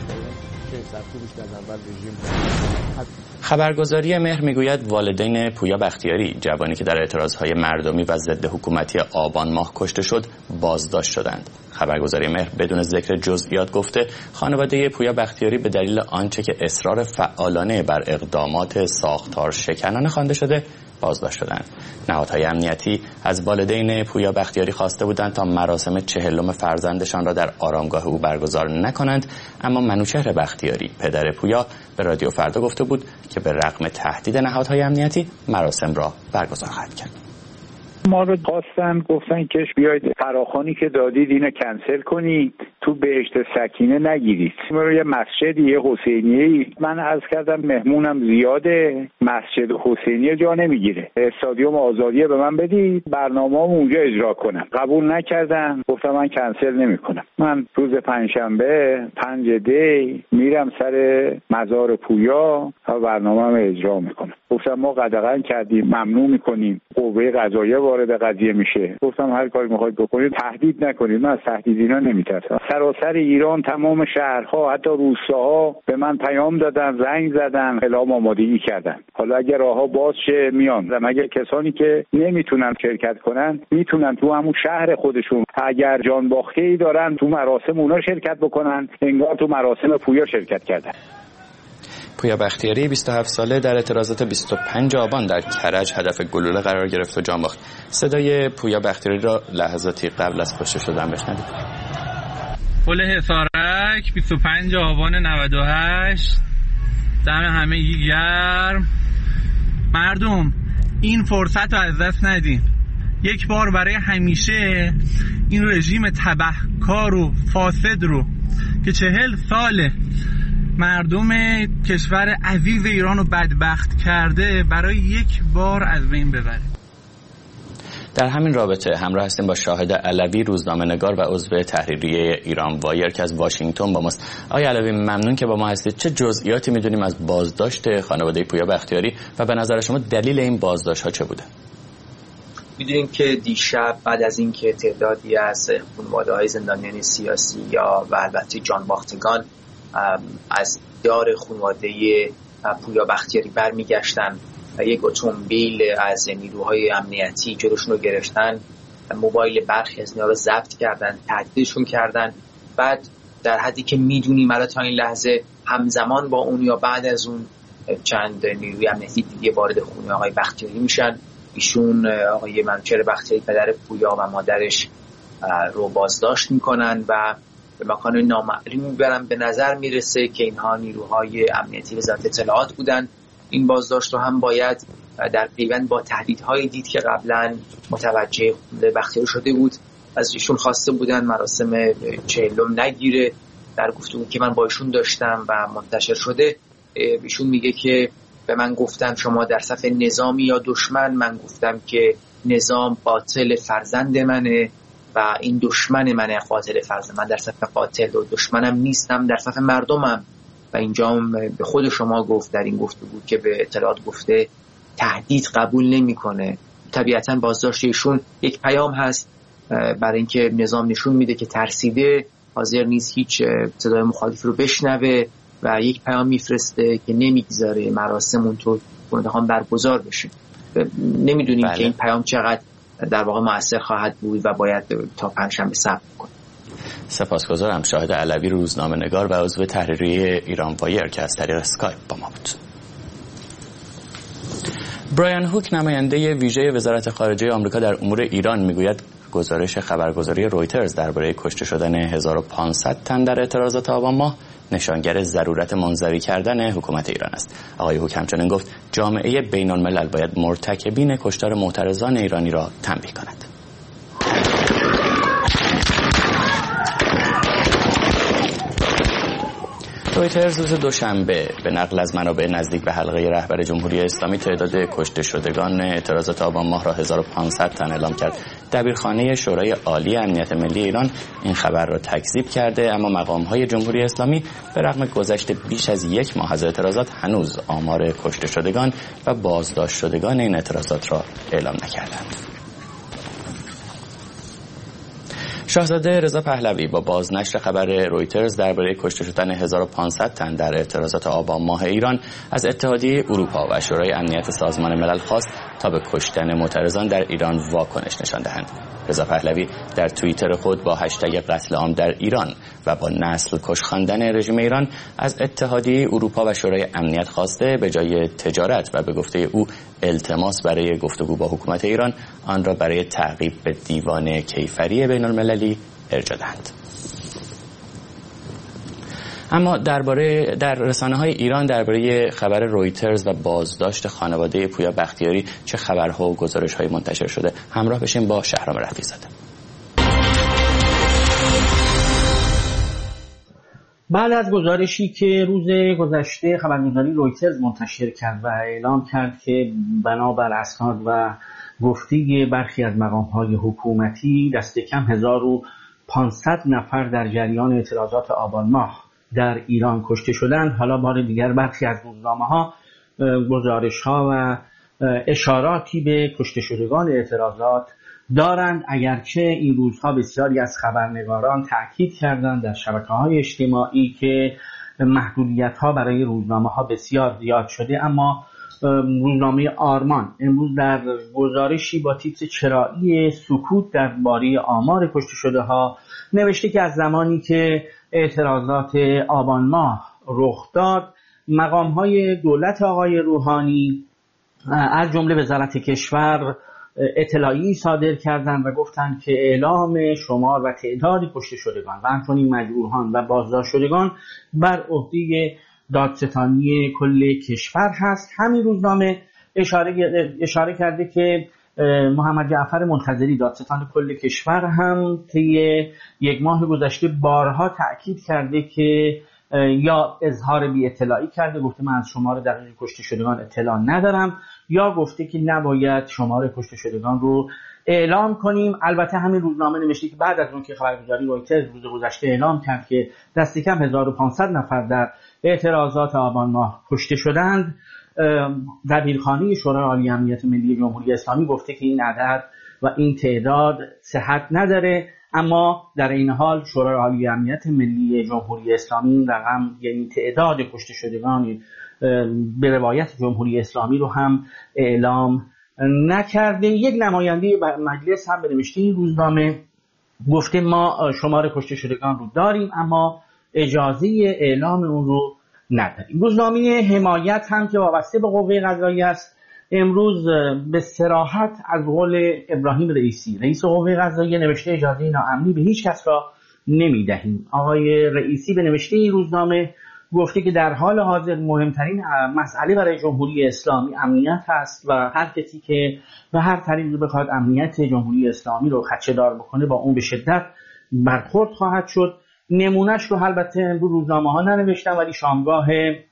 [SPEAKER 1] خبرگزاری مهر میگوید والدین پویا بختیاری، جوانی که در اعتراضهای مردمی و ضد حکومتی آبان ماه کشته شد، بازداشت شدند. خبرگزاری مهر بدون ذکر جزئیات گفته خانواده پویا بختیاری به دلیل آنچه که اصرار فعالانه بر اقدامات ساختار شکنانه خوانده شده بازداشت شدند. نهادهای امنیتی از والدین پویا بختیاری خواسته بودند تا مراسم 40م فرزندشان را در آرامگاه او برگزار نکنند، اما منوچهر بختیاری پدر پویا به رادیو فردا گفته بود که به رغم تهدید نهادهای امنیتی مراسم را برگزار خواهد کرد.
[SPEAKER 2] ما رو خواستن، گفتن که بیاید فراخوانی که دادید اینو کنسل کنید، تو بهشت سکینه نگیرید. ما یه مسجدی، یه حسینیه، من عرض کردم مهمونم زیاده، مسجد حسینیه جا نمیگیره، استادیوم آزادیه به من بدید برنامه‌مو اونجا اجرا کنم. قبول نکردن، گفتم من کنسل نمیکنم. من روز پنجشنبه 5 دی میرم سر مزار پویا و برنامه‌مو اجرا میکنم. گفتم ما قدغن کردیم، ممنوع میکنیم، قوه قضاییه وارد قضیه میشه. گفتم هر کاری میخواید بکنید تهدید نکنید، من از تهدید اینا نمیترسم. سراسر ایران تمام شهرها حتی روستاها به من پیام دادن، زنگ زدن، اعلام آمادگی کردن. حالا اگر راهها باز شه میان، اگر کسانی که نمیتونن شرکت کنن میتونن تو همون شهر خودشون، اگر جانباخته‌ای دارن تو مراسم اونا شرکت بکنن، انگار تو مراسم پویا شرکت کردن.
[SPEAKER 1] پویا بختیاری 27 ساله در اعتراضات 25 آبان در کرج هدف گلوله قرار گرفت و جان باخت. صدای پویا بختیاری را لحظاتی قبل از کشته شدن بشنوید.
[SPEAKER 3] پل حصارک 25 آبان 98. دم همه گرم. مردم این فرصت رو از دست ندین. یک بار برای همیشه این رژیم تبهکار و فاسد رو که 40 ساله مردم کشور عزیز ایران رو بدبخت کرده برای یک بار از بین ببره.
[SPEAKER 1] در همین رابطه همراه هستیم با شاهد علوی، روزنامه‌نگار و عضو تحریریه ایران وایر که از واشنگتن با ماست. آقای علوی ممنون که با ما هستید. چه جزئیاتی میدونیم از بازداشت خانواده پویا بختیاری و به نظر شما دلیل این بازداشت ها چه بوده؟
[SPEAKER 4] میدونیم که دیشب بعد از اینکه تعدادی از خانواده‌های زندانیان سیاسی و البته جانباختگان از دار خانواده پویا بختیاری برمیگشتن و یک اتومبیل از نیروهای امنیتی جلوشون رو گرفتن، موبایل برخی از اینا رو ضبط کردن، تهدیدشون کردن. بعد در حدی که میدونیم الان تا این لحظه همزمان با اون یا بعد از اون چند نیروی امنیتی دیگه وارد خونه آقای بختیاری میشن. ایشون آقای منوچهر بختیاری پدر پویا و مادرش رو بازداشت میکنن و به مکان نامعلوم میبرن. به نظر میرسه که اینها نیروهای امنیتی وزارت اطلاعات بودن. این بازداشت رو هم باید در پیوند با تهدیدهای دید که قبلا متوجه بختیاری شده بود. از ایشون خواسته بودن مراسم 40م نگیره. در گفتگو که من با ایشون داشتم و منتشر شده، ایشون میگه که به من گفتن شما در صف نظامی یا دشمن؟ من گفتم که نظام قاتل فرزند منه و این دشمن منه، قاتل فرزند من. در صف قاتل و دشمنم نیستم، در صف مردمم. و اینجا به خود شما گفت در این گفتگو که به اطلاعات گفته تهدید قبول نمیکنه. طبیعتا بازداشت ایشون یک پیام هست برای اینکه نظام نشون میده که ترسیده، حاضر نیست هیچ صدای مخالف رو بشنوه و یک پیام میفرسته که نمیگذاره مراسم اونطور گناهان برگزار بشه. نمیدونیم که این پیام چقدر در واقع مؤثر خواهد بود و باید تا پنجشنبه صبر کنیم.
[SPEAKER 1] سپاسگزارم. شاهد علوی، روزنامه‌نگار و عضو تحریریه ایران وایر که از طریق اسکایپ با ما بود. برایان هوک، نماینده ویژه وزارت خارجه آمریکا در امور ایران، میگوید گزارش خبرگزاری رویترز درباره کشته شدن 1500 تن در اعتراضات آبان ماه نشانگر ضرورت منزوی کردن حکومت ایران است. آقای هوک همچنین گفت جامعه بین الملل باید مرتکبین کشتار معترضان ایرانی را تنبیه کند. رویترز روز دوشنبه به نقل از منابع نزدیک به حلقه رهبر جمهوری اسلامی تعداد کشته شدگان اعتراضات آبان ماه را 1500 تن اعلام کرد. دبیرخانه شورای عالی امنیت ملی ایران این خبر را تکذیب کرده، اما مقام‌های جمهوری اسلامی به رغم گذشت بیش از یک ماه از اعتراضات هنوز آمار کشته شدگان و بازداشت شدگان این اعتراضات را اعلام نکردند. شاهزاده رضا پهلوی با بازنشر خبر رویترز درباره کشته شدن 1500 تن در اعتراضات آبان ماه ایران از اتحادیه اروپا و شورای امنیت سازمان ملل خواست تا به کشتن معترضان در ایران واکنش نشان دهند. رضا پهلوی در توییتر خود با هشتگ قتل عام در ایران و با نسل کش خواندن رژیم ایران از اتحادیه اروپا و شورای امنیت خواسته به جای تجارت و به گفته او التماس برای گفتگو با حکومت ایران آن را برای تعقیب به دیوان کیفری بین المللی ارجاع دهند. اما در رسانه‌های ایران درباره خبر رویترز و بازداشت خانواده پویا بختیاری چه خبرها و گزارش‌هایی منتشر شده؟ همراه بشیم با شهرام رفیع‌زاده.
[SPEAKER 5] بعد از گزارشی که روز گذشته خبرگزاری رویترز منتشر کرد و اعلام کرد که بنابر اسناد و گفته برخی از مقام‌های حکومتی دست کم 1500 نفر در جریان اعتراضات آبان ماه در ایران کشته شدند، حالا بار دیگر برخی از روزنامه‌ها گزارش‌ها و اشاراتی به کشته شدگان اعتراضات دارند، اگرچه این روزها بسیاری از خبرنگاران تأکید کردند در شبکه‌های اجتماعی که محدودیت‌ها برای روزنامه‌ها بسیار زیاد شده. اما روزنامه آرمان امروز در گزارشی با تیتر چرایی سکوت درباره آمار کشته شده‌ها نوشته که از زمانی که اعتراضات آبان ماه رخ داد، مقام‌های دولت آقای روحانی از جمله وزارت کشور اطلاعی صادر کردند و گفتند که اعلام شمار و تعداد کشته شدگان و همچنین مجروحان و بازداشت شدگان بر عهده دادستانی کل کشور هست. همین روزنامه اشاره کرده که محمد جعفر منتظری دادستان کل کشور هم طی یک ماه گذشته بارها تأکید کرده که یا اظهار بی اطلاعی کرده، گفته من از شمار دقیق کشته شدگان اطلاع ندارم، یا گفته که نباید شمار کشته شدگان رو اعلام کنیم. البته همین روزنامه نوشته که بعد از اون که خبرگزاری رویترز روز گذشته اعلام کرد که دست کم 1500 نفر در اعتراضات آبان ماه کشته شدند، دبیرخانه شورای عالی امنیت ملی جمهوری اسلامی گفته که این عدد و این تعداد صحت نداره، اما در این حال شورای عالی امنیت ملی جمهوری اسلامی این رقم، یعنی تعداد کشته شدگان به روایت جمهوری اسلامی رو هم اعلام نکرده. یک نماینده مجلس هم به نوشته این روزنامه گفته ما شمار کشته شدگان رو داریم اما اجازه اعلام اون رو نداریم. روزنامه حمایت هم که وابسته به قوه قضاییه است امروز به صراحت از قول ابراهیم رئیسی رئیس قوه قضاییه نوشته اجازه ناامنی به هیچ کس را نمیدهیم. آقای رئیسی به نوشته این روزنامه گفته که در حال حاضر مهمترین مسئله برای جمهوری اسلامی امنیت هست و هر کسی که به هر طریقی بخواد امنیت جمهوری اسلامی رو خدشه‌دار بکنه با اون به شدت برخورد خواهد شد. نمونهش رو البته امروز روزنامه‌ها ننوشتن، ولی شامگاه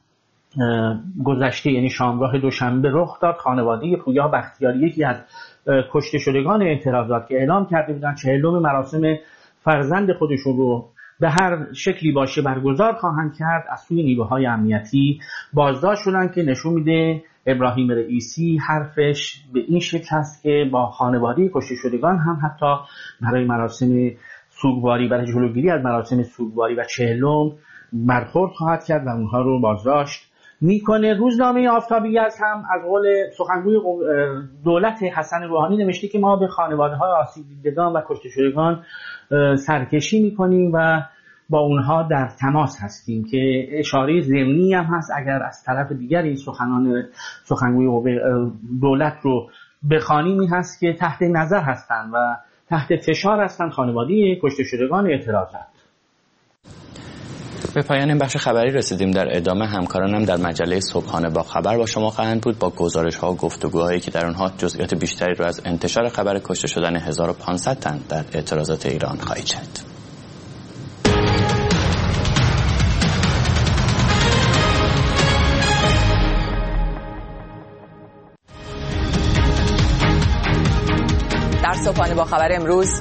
[SPEAKER 5] گذشته یعنی شامگاه دوشنبه رخ داد. خانواده پویا بختیاری یکی از کشته شدگان اعتراضات که اعلام کرده بودن 40 مراسم فرزند خودشون رو به هر شکلی باشه برگزار خواهند کرد، از سوی نیروهای امنیتی بازداشت شدن که نشون میده ابراهیم رئیسی حرفش به این شکل هست که با خانواده کشته شدگان هم حتی برای مراسم سوگواری، برای جلوگیری از مراسم سوگواری و 40م برخورد خواهد کرد و اونها رو بازداشت میکنه. روزنامه آفتابیت هم از قول سخنگوی دولت حسن روحانی نوشته که ما به خانواده‌های آسیب دیدگان و کشته شدگان سرکشی میکنیم و با اونها در تماس هستیم، که اشاره ضمنی هم هست اگر از طرف دیگری سخنگوی دولت رو بخوانیم این هست که تحت نظر هستند و تحت فشار هستند خانواده کشته شدگان اعتراضات.
[SPEAKER 1] به پایان این بخش خبری رسیدیم. در ادامه همکارانم در مجله صبحانه با خبر با شما خواهند بود با گزارش‌ها و گفتگوهایی که در آنها جزئیات بیشتری را از انتشار خبر کشته شدن 1500 تن در اعتراضات ایران خواهید شنید.
[SPEAKER 6] در صبحانه با خبر امروز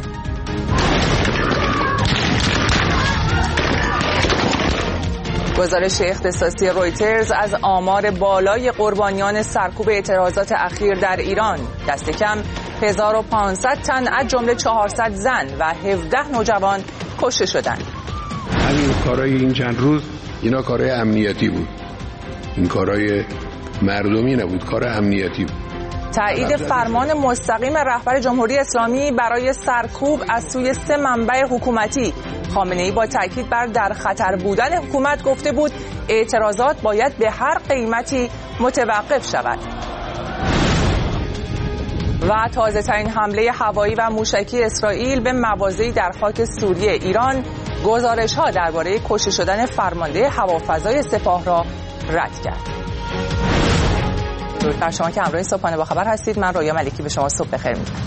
[SPEAKER 6] گزارش اختصاصی رویترز از آمار بالای قربانیان سرکوب اعتراضات اخیر در ایران، دست کم 1500 تن از جمله 400 زن و 17 نوجوان کشته شدند.
[SPEAKER 16] همین کارهای این چند روز اینا کارهای امنیتی بود، این کارهای مردمی نبود، کار امنیتی بود.
[SPEAKER 6] تایید فرمان مستقیم رهبر جمهوری اسلامی برای سرکوب از سوی 3 منبع حکومتی. خامنه‌ای با تاکید بر در خطر بودن حکومت گفته بود اعتراضات باید به هر قیمتی متوقف شود. و تازه ترین حمله هوایی و موشکی اسرائیل به مواضعی در خاک سوریه ایران گزارش‌ها درباره کشته شدن فرمانده هوافضای سپاه را رد کرد. درود بر شما که همراه صبحانه با خبر هستید. من رویا ملکی به شما صبح بخیر میگم.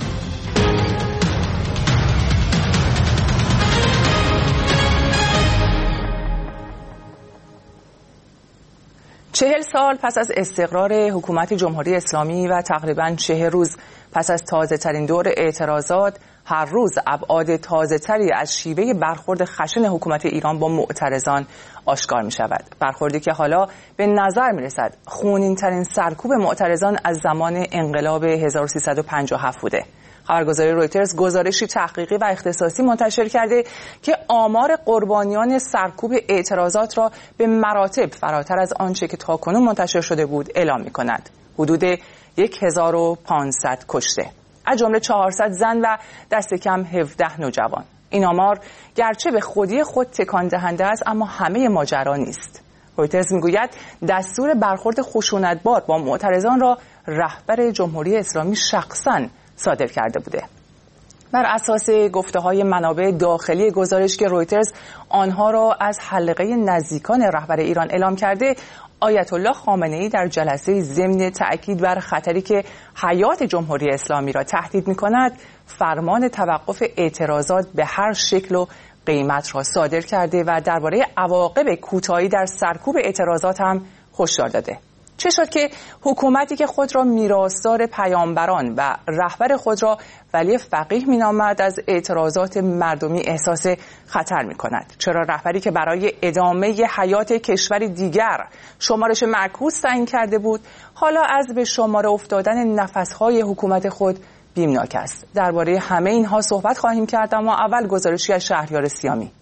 [SPEAKER 6] 40 سال پس از استقرار حکومت جمهوری اسلامی و تقریباً 40 روز پس از تازه‌ترین دور اعتراضات، هر روز ابعاد تازه‌تری از شیوه برخورد خشن حکومت ایران با معترضان آشکار می شود. برخوردی که حالا به نظر می رسد خونین‌ترین سرکوب معترضان از زمان انقلاب 1357 بوده. خبرگزاری رویترز گزارشی تحقیقی و اختصاصی منتشر کرده که آمار قربانیان سرکوب اعتراضات را به مراتب فراتر از آنچه که تاکنون منتشر شده بود اعلام می کند. حدود 1500 کشته، از جمله 400 زن و دست کم 17 نوجوان. این آمار گرچه به خودی خود تکان دهنده است، اما همه ماجرا نیست. رویترز میگوید دستور برخورد خشونتبار با معترضان را رهبر جمهوری اسلامی شخصاً صادر کرده بوده. بر اساس گفته‌های منابع داخلی گزارش که رویترز آنها را از حلقه نزدیکان رهبر ایران اعلام کرده، آیت الله خامنه‌ای در جلسه ضمن تأکید بر خطری که حیات جمهوری اسلامی را تهدید می‌کند، فرمان توقف اعتراضات به هر شکل و قیمت را صادر کرده و درباره عواقب کوتاهی در سرکوب اعتراضات هم هشدار داده. چه شد که حکومتی که خود را میراثدار پیامبران و رهبر خود را ولی فقیه مینامد از اعتراضات مردمی احساس خطر می‌کند؟ چرا رهبری که برای ادامه حیات کشوری دیگر شمارش معکوس تعیین کرده بود، حالا از به شمار افتادن نفس‌های حکومت خود بیمناک است؟ درباره همه اینها صحبت خواهیم کرد، اما اول گزارشی از شهریار سیامی.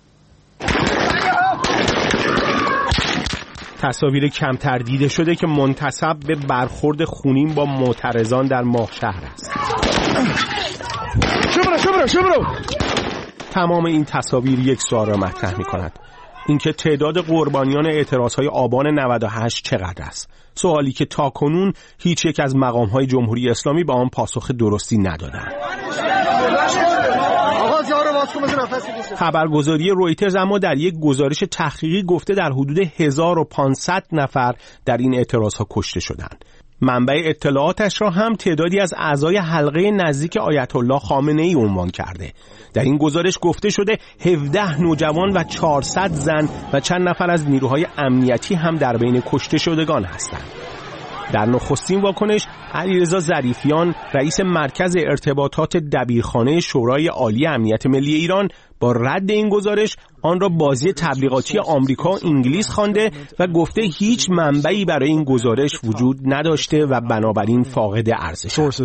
[SPEAKER 8] تصاویر کمتر دیده شده که منتسب به برخورد خونین با معترضان در ماهشهر است. شبرو. تمام این تصاویر یک سوال را مطرح می کند، اینکه تعداد قربانیان اعتراضهای آبان 98 چقدر است؟ سوالی که تاکنون هیچ یک از مقام‌های جمهوری اسلامی به آن پاسخ درستی ندادند. خبرگزاری رویترز اما در یک گزارش تحقیقی گفته در حدود 1500 نفر در این اعتراضها کشته شدند. منبع اطلاعاتش را هم تعدادی از اعضای حلقه نزدیک آیت الله خامنه‌ای عنوان کرده. در این گزارش گفته شده 17 نوجوان و 400 زن و چند نفر از نیروهای امنیتی هم در بین کشته شدگان هستند. در نخستین واکنش علیرضا ظریفیان رئیس مرکز ارتباطات دبیرخانه شورای عالی امنیت ملی ایران با رد این گزارش آن را بازی تبلیغاتی آمریکا و انگلیس خوانده و گفته هیچ منبعی برای این گزارش وجود نداشته و بنابراین فاقد ارزش است.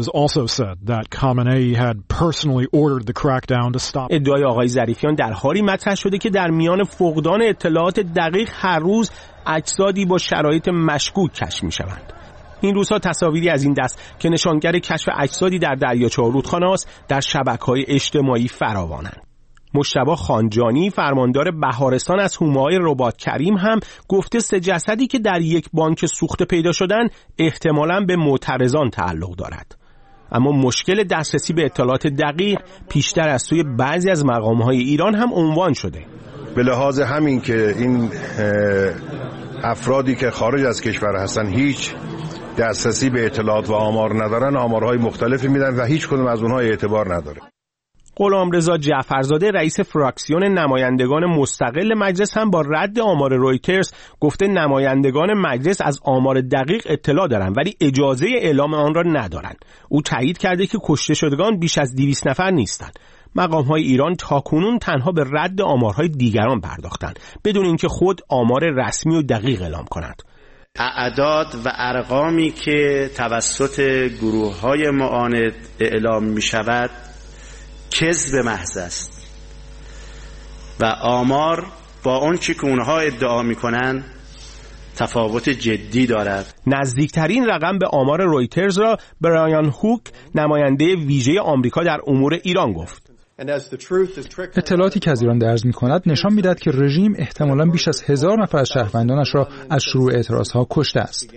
[SPEAKER 8] ادعای آقای ظریفیان در حالی مطرح شده که در میان فقدان اطلاعات دقیق هر روز اجسادی با شرایط مشکوک کشف می‌شوند. این روزها تصاویری از این دست که نشانگر کشف اجسادی در دریاچه رودخانه است در شبکه‌های اجتماعی فراوانند. مجتبی خانجانی فرماندار بهارستان از حومه‌های رباط کریم هم گفته 3 جسدی که در یک بانک سوخته پیدا شدن احتمالاً به معترضان تعلق دارد. اما مشکل دسترسی به اطلاعات دقیق پیشتر از سوی بعضی از مقام‌های ایران هم عنوان شده.
[SPEAKER 7] به لحاظ همین که این افرادی که خارج از کشور هستن هیچ دسترسی به اطلاعات و آمار ندارن، آمارهای مختلفی میدن و هیچ کدوم از اونها اعتبار نداره.
[SPEAKER 8] غلامرضا جعفرزاده رئیس فراکسیون نمایندگان مستقل مجلس هم با رد آمار رویترز گفته نمایندگان مجلس از آمار دقیق اطلاع دارند ولی اجازه اعلام آن را ندارند. او تایید کرده که کشته شدگان بیش از 200 نفر نیستند. مقام‌های ایران تاکنون تنها به رد آمارهای دیگران پرداختند بدون اینکه خود آمار رسمی و دقیق اعلام کنند.
[SPEAKER 9] اعداد و ارقامی که توسط گروه‌های معاند اعلام می‌شود کذب محض است و آمار با اون چی که اونها ادعا میکنن تفاوت جدی دارد.
[SPEAKER 8] نزدیکترین رقم به آمار رویترز را برایان هوک نماینده ویژه آمریکا در امور ایران گفت.
[SPEAKER 10] اطلاعاتی که از ایران درز می‌کند نشان می‌دهد که رژیم احتمالاً بیش از 1000 نفر از شهروندانش را از شروع اعتراضها کشته است.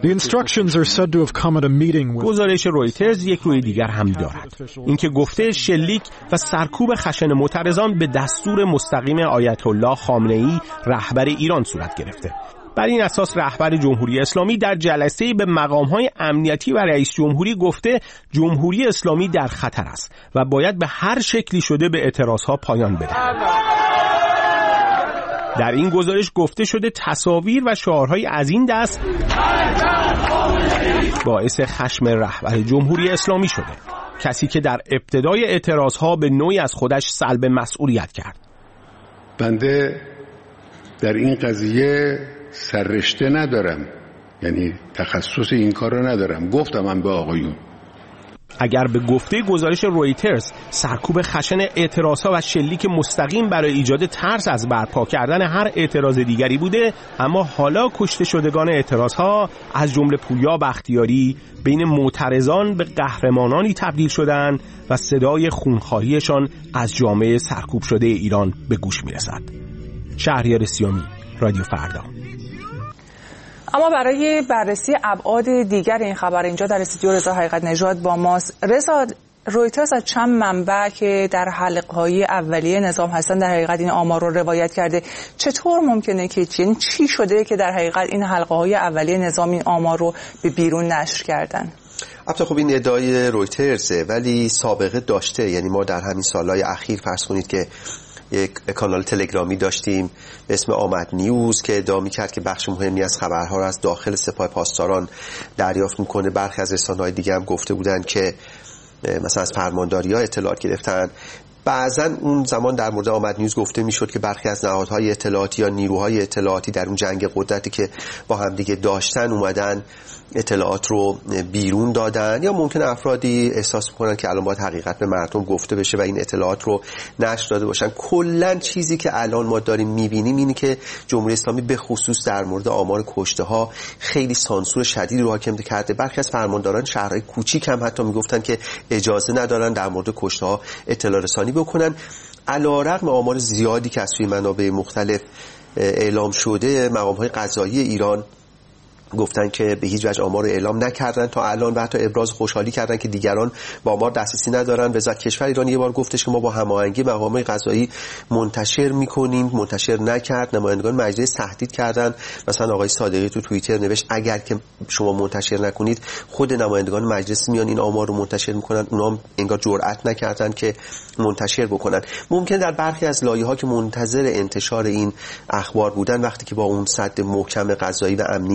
[SPEAKER 10] گزارش رویترز یک روی دیگر هم دارد. اینکه گفته شلیک و سرکوب خشن معترضان به دستور مستقیم آیت الله خامنه‌ای رهبر ایران صورت گرفته. بر این اساس رهبر جمهوری اسلامی در جلسه‌ای به مقام‌های امنیتی و رئیس جمهوری گفته جمهوری اسلامی در خطر است و باید به هر شکلی شده به اعتراضها پایان بدهد. در این گزارش گفته شده تصاویر و شعارهای از این دست باعث خشم رهبر جمهوری اسلامی شده، کسی که در ابتدای اعتراضها به نوعی از خودش سلب مسئولیت کرد.
[SPEAKER 16] بنده در این قضیه سررشته ندارم، یعنی تخصص این کار رو ندارم. گفتم من به آقایون
[SPEAKER 8] اگر به گفته گزارش رویترز سرکوب خشن اعتراضها و شلیک مستقیم برای ایجاد ترس از برپا کردن هر اعتراض دیگری بوده، اما حالا کشته شدگان اعتراضها از جمله پویا بختیاری بین معترضان به قهرمانانی تبدیل شدند و صدای خونخواهیشان از جامعه سرکوب شده ایران به گوش میرسد. شهریار سیامی، رادیو فردا.
[SPEAKER 6] اما برای بررسی ابعاد دیگر این خبر اینجا در استودیو رضا حقیقت نژاد با ماست. رضا، رویترز از چند منبع که در حلقه‌های اولیه نظام هستن در حقیقت این آمار رو روایت کرده. چطور ممکنه که چی شده که در حقیقت این حلقه‌های اولیه نظام این آمار رو به بیرون نشر کردن؟
[SPEAKER 11] البته خب این ادعای رویترزه ولی سابقه داشته. یعنی ما در همین سالهای اخیر فرض کنید که یک کانال تلگرامی داشتیم به اسم آمد نیوز که ادعا می‌کرد که بخش مهمی از خبرها را از داخل سپاه پاسداران دریافت می‌کنه. برخی از رسانه‌های دیگه هم گفته بودن که مثلا از فرمانداری‌ها اطلاعات گرفتن. بعضن اون زمان در مورد آمد نیوز گفته میشد که برخی از نهادهای اطلاعاتی یا نیروهای اطلاعاتی در اون جنگ قدرتی که با همدیگه داشتن اومدن اطلاعات رو بیرون دادن، یا ممکن افرادی احساس میکنن که الان باید حقیقت به مردم گفته بشه و این اطلاعات رو نشر داده باشن. کلا چیزی که الان ما داریم میبینیم اینه که جمهوری اسلامی به خصوص در مورد آمار کشته ها خیلی سانسور شدیدی رو حاکم کرده. برخی از فرمانداران شهرهای کوچیک هم حتی میگفتن که اجازه ندارن در مورد کشته ها اطلاع رسانی بکنن. علیرغم آمار زیادی که از سوی منابع مختلف اعلام شده، مقام‌های قضایی ایران گفتن که به هیچ وجه آمار رو اعلام نکردن تا الان و حتی ابراز خوشحالی کردن که دیگران با آمار دسترسی ندارن. وزارت کشور ایران یه بار گفتش که ما با هماهنگی مقامات قضایی منتشر میکنیم، منتشر نکرد. نمایندگان مجلس تهدید کردن، مثلا آقای صادقی تو توییتر نوشت اگر که شما منتشر نکنید خود نمایندگان مجلس میان این آمار رو منتشر میکنن. اونا هم انگار جرئت نکردن که منتشر بکنن. ممکن در برخی از لایه‌ها که منتظر انتشار این اخبار بودن، وقتی که با اون سد محکم قضایی و امنیتی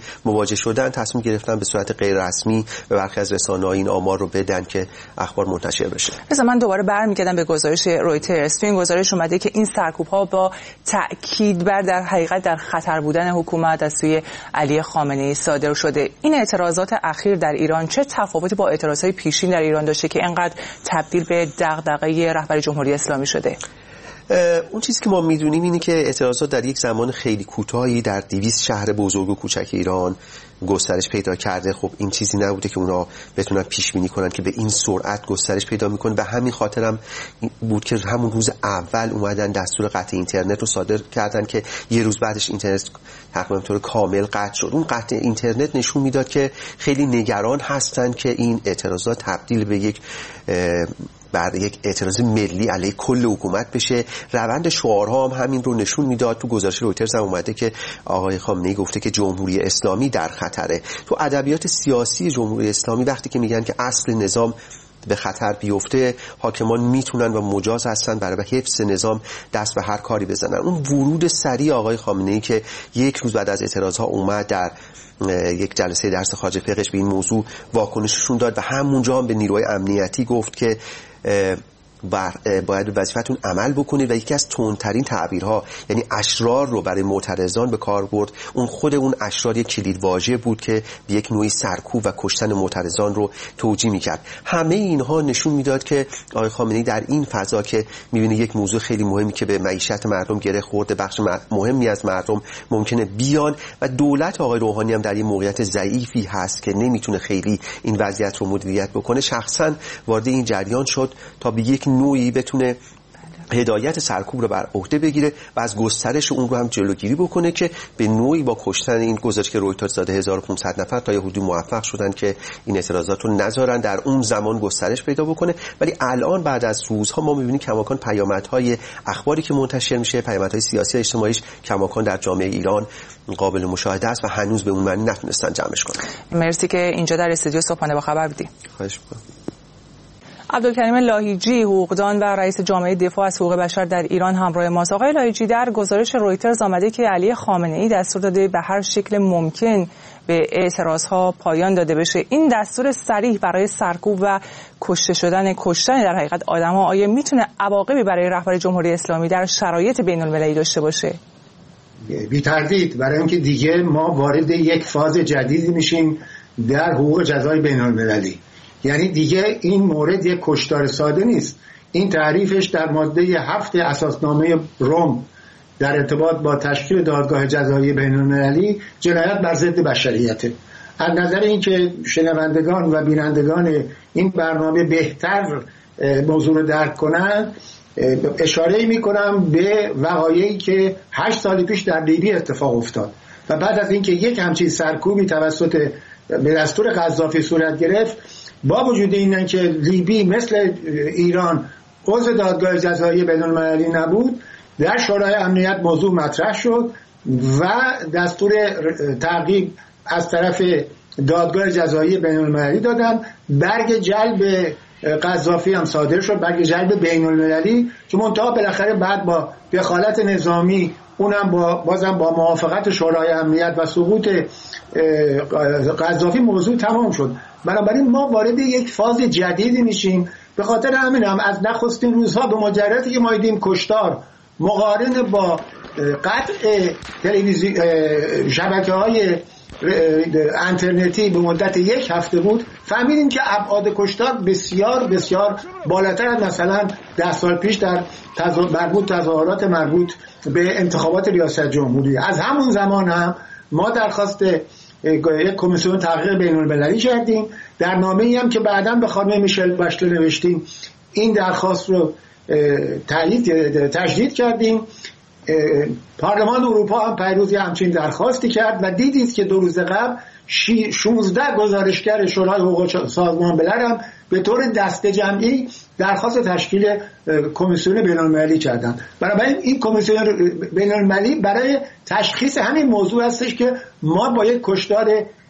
[SPEAKER 11] مواجه شدن تصمیم گرفتن به صورت غیر رسمی به برخی از رسانه‌ها این آمار رو بدن که اخبار منتشر بشه.
[SPEAKER 6] مثلا من دوباره برمیگردم به گزارش رویترز. تو این گزارش اومده که این سرکوب‌ها با تأکید بر در حقیقت در خطر بودن حکومت از سوی علی خامنه‌ای صادر شده. این اعتراضات اخیر در ایران چه تفاوتی با اعتراضات پیشین در ایران داشته که اینقدر تبدیل به دغدغه رهبر جمهوری اسلامی شده؟
[SPEAKER 11] اون چیزی که ما میدونیم اینه که اعتراضات در یک زمان خیلی کوتاهی در 200 شهر بزرگ و کوچک ایران گسترش پیدا کرده. خب این چیزی نبوده که اونا بتونن پیش بینی کنن که به این سرعت گسترش پیدا میکنه. به همین خاطرم بود که همون روز اول اومدن دستور قطع اینترنت رو صادر کردن که یه روز بعدش اینترنت تقریبا طور کامل قطع شد. اون قطع اینترنت نشون میداد که خیلی نگران هستن که این اعتراضات تبدیل به یک اعتراض ملی علیه کل حکومت بشه. روند شعارها هم همین رو نشون میداد. تو گزارش رویترز هم اومده که آقای خامنه‌ای گفته که جمهوری اسلامی در خطره. تو ادبیات سیاسی جمهوری اسلامی وقتی که میگن که اصل نظام به خطر بیفته، حاکمان میتونن و مجاز هستن برای حفظ نظام دست به هر کاری بزنن. اون ورود سریع آقای خامنه‌ای که یک روز بعد از اعتراضها اومد در یک جلسه درس خارج فقهش به این موضوع واکنششون داد و همونجا هم به نیروهای امنیتی گفت که باید به وظیفتون عمل بکنید و یکی از تندترین تعبیرها یعنی اشرار رو برای معترضان به کار برد. اون اشرار یک کلیدواژه بود که به یک نوعی سرکوب و کشتن معترضان رو توجیه میکرد. همه اینها نشون میداد که آقای خامنه‌ای در این فضا که میبینه یک موضوع خیلی مهمی که به معیشت مردم گره خورده، بخش مهمی از مردم ممکنه بیان و دولت آقای روحانی هم در این موقعیت ضعیفی هست که نمیتونه خیلی این وضعیت رو مدیریت بکنه، شخصا وارد این جریان شد تا به یک نوعی بتونه هدایت سرکوب رو بر عهده بگیره و از گسترش اون رو هم جلوگیری بکنه که به نوعی با کشتن این گزارش که رویترز داده 1500 نفر تا حدودی موفق شدن که این اعتراضات رو نذارن در اون زمان گسترش پیدا بکنه. ولی الان بعد از روزها ما می‌بینیم کماکان پیامدهای اخباری که منتشر میشه، پیامدهای سیاسی اجتماعیش کماکان در جامعه ایران قابل مشاهده است و هنوز به اون معنی نتونستن جمعش کنن.
[SPEAKER 6] مرسی که اینجا در استودیو صبحانه با خبر بودی.
[SPEAKER 11] خواهش می‌کنم.
[SPEAKER 6] عبدالکریم لاهیجی، حقوقدان و رئیس جامعه دفاع از حقوق بشر در ایران همراه ماست. آقای لاهیجی، در گزارش رویترز آمده که علی خامنه‌ای دستور داده به هر شکل ممکن به اعتراضها پایان داده بشه. این دستور صریح برای سرکوب و کشتن در حقیقت آدم‌ها آیا میتونه عواقبی برای رهبر جمهوری اسلامی در شرایط بین‌المللی داشته باشه؟
[SPEAKER 12] بی تردید، برای اینکه دیگه ما وارد یک فاز جدیدی میشیم در حقوق جزای بین‌المللی. یعنی دیگه این مورد یک کشتار ساده نیست. این تعریفش در ماده 7 اساسنامه روم در ارتباط با تشکیل دادگاه جزایی بین‌المللی جنایت بر ضد بشریته. از نظر اینکه شنوندگان و بینندگان این برنامه بهتر موضوع رو درک کنند، اشاره میکنم به وقایعی که 8 سال پیش در لیبی اتفاق افتاد و بعد از اینکه یک همچین سرکوبی توسط به دستور قذافی صورت گرفت، با وجود این که لیبی مثل ایران عضو دادگاه جزایی بین‌المللی نبود، در شورای امنیت موضوع مطرح شد و دستور تعقیب از طرف دادگاه جزایی بین‌المللی دادن. برگ جلب قذافی هم صادر شد، برگ جلب بین‌المللی، که منتها بالاخره بعد با دخالت نظامی اونم بازم با موافقت شورای امنیت و سقوط قذافی موضوع تمام شد. بنابراین ما وارد یک فاز جدیدی میشیم. به خاطر همین هم از نخستین روزها به مجردی که ما دیدیم کشتار مقارن با قطع شبکه‌های اینترنتی به مدت یک هفته بود، فهمیدیم که ابعاد کشتار بسیار بسیار بالاتر از مثلا 10 سال پیش در تظاهرات مربوط به انتخابات ریاست جمهوری. از همون زمان هم ما درخواست یک کمیسیون تحقیق بین‌المللی کردیم. در نامه‌ای هم که بعداً به خانم میشل باشلر نوشتیم این درخواست رو تجدید کردیم. پارلمان اروپا هم پیروز همچین درخواستی کرد و دیدید که 2 روز قبل 16 گزارشگر شورای حقوق سازمان ملل هم به طور دست جمعی درخواست تشکیل کمیسیون بین‌المللی کردند. بنابراین این کمیسیون بین‌المللی برای تشخیص همین موضوع هستش که ما با یک کشتار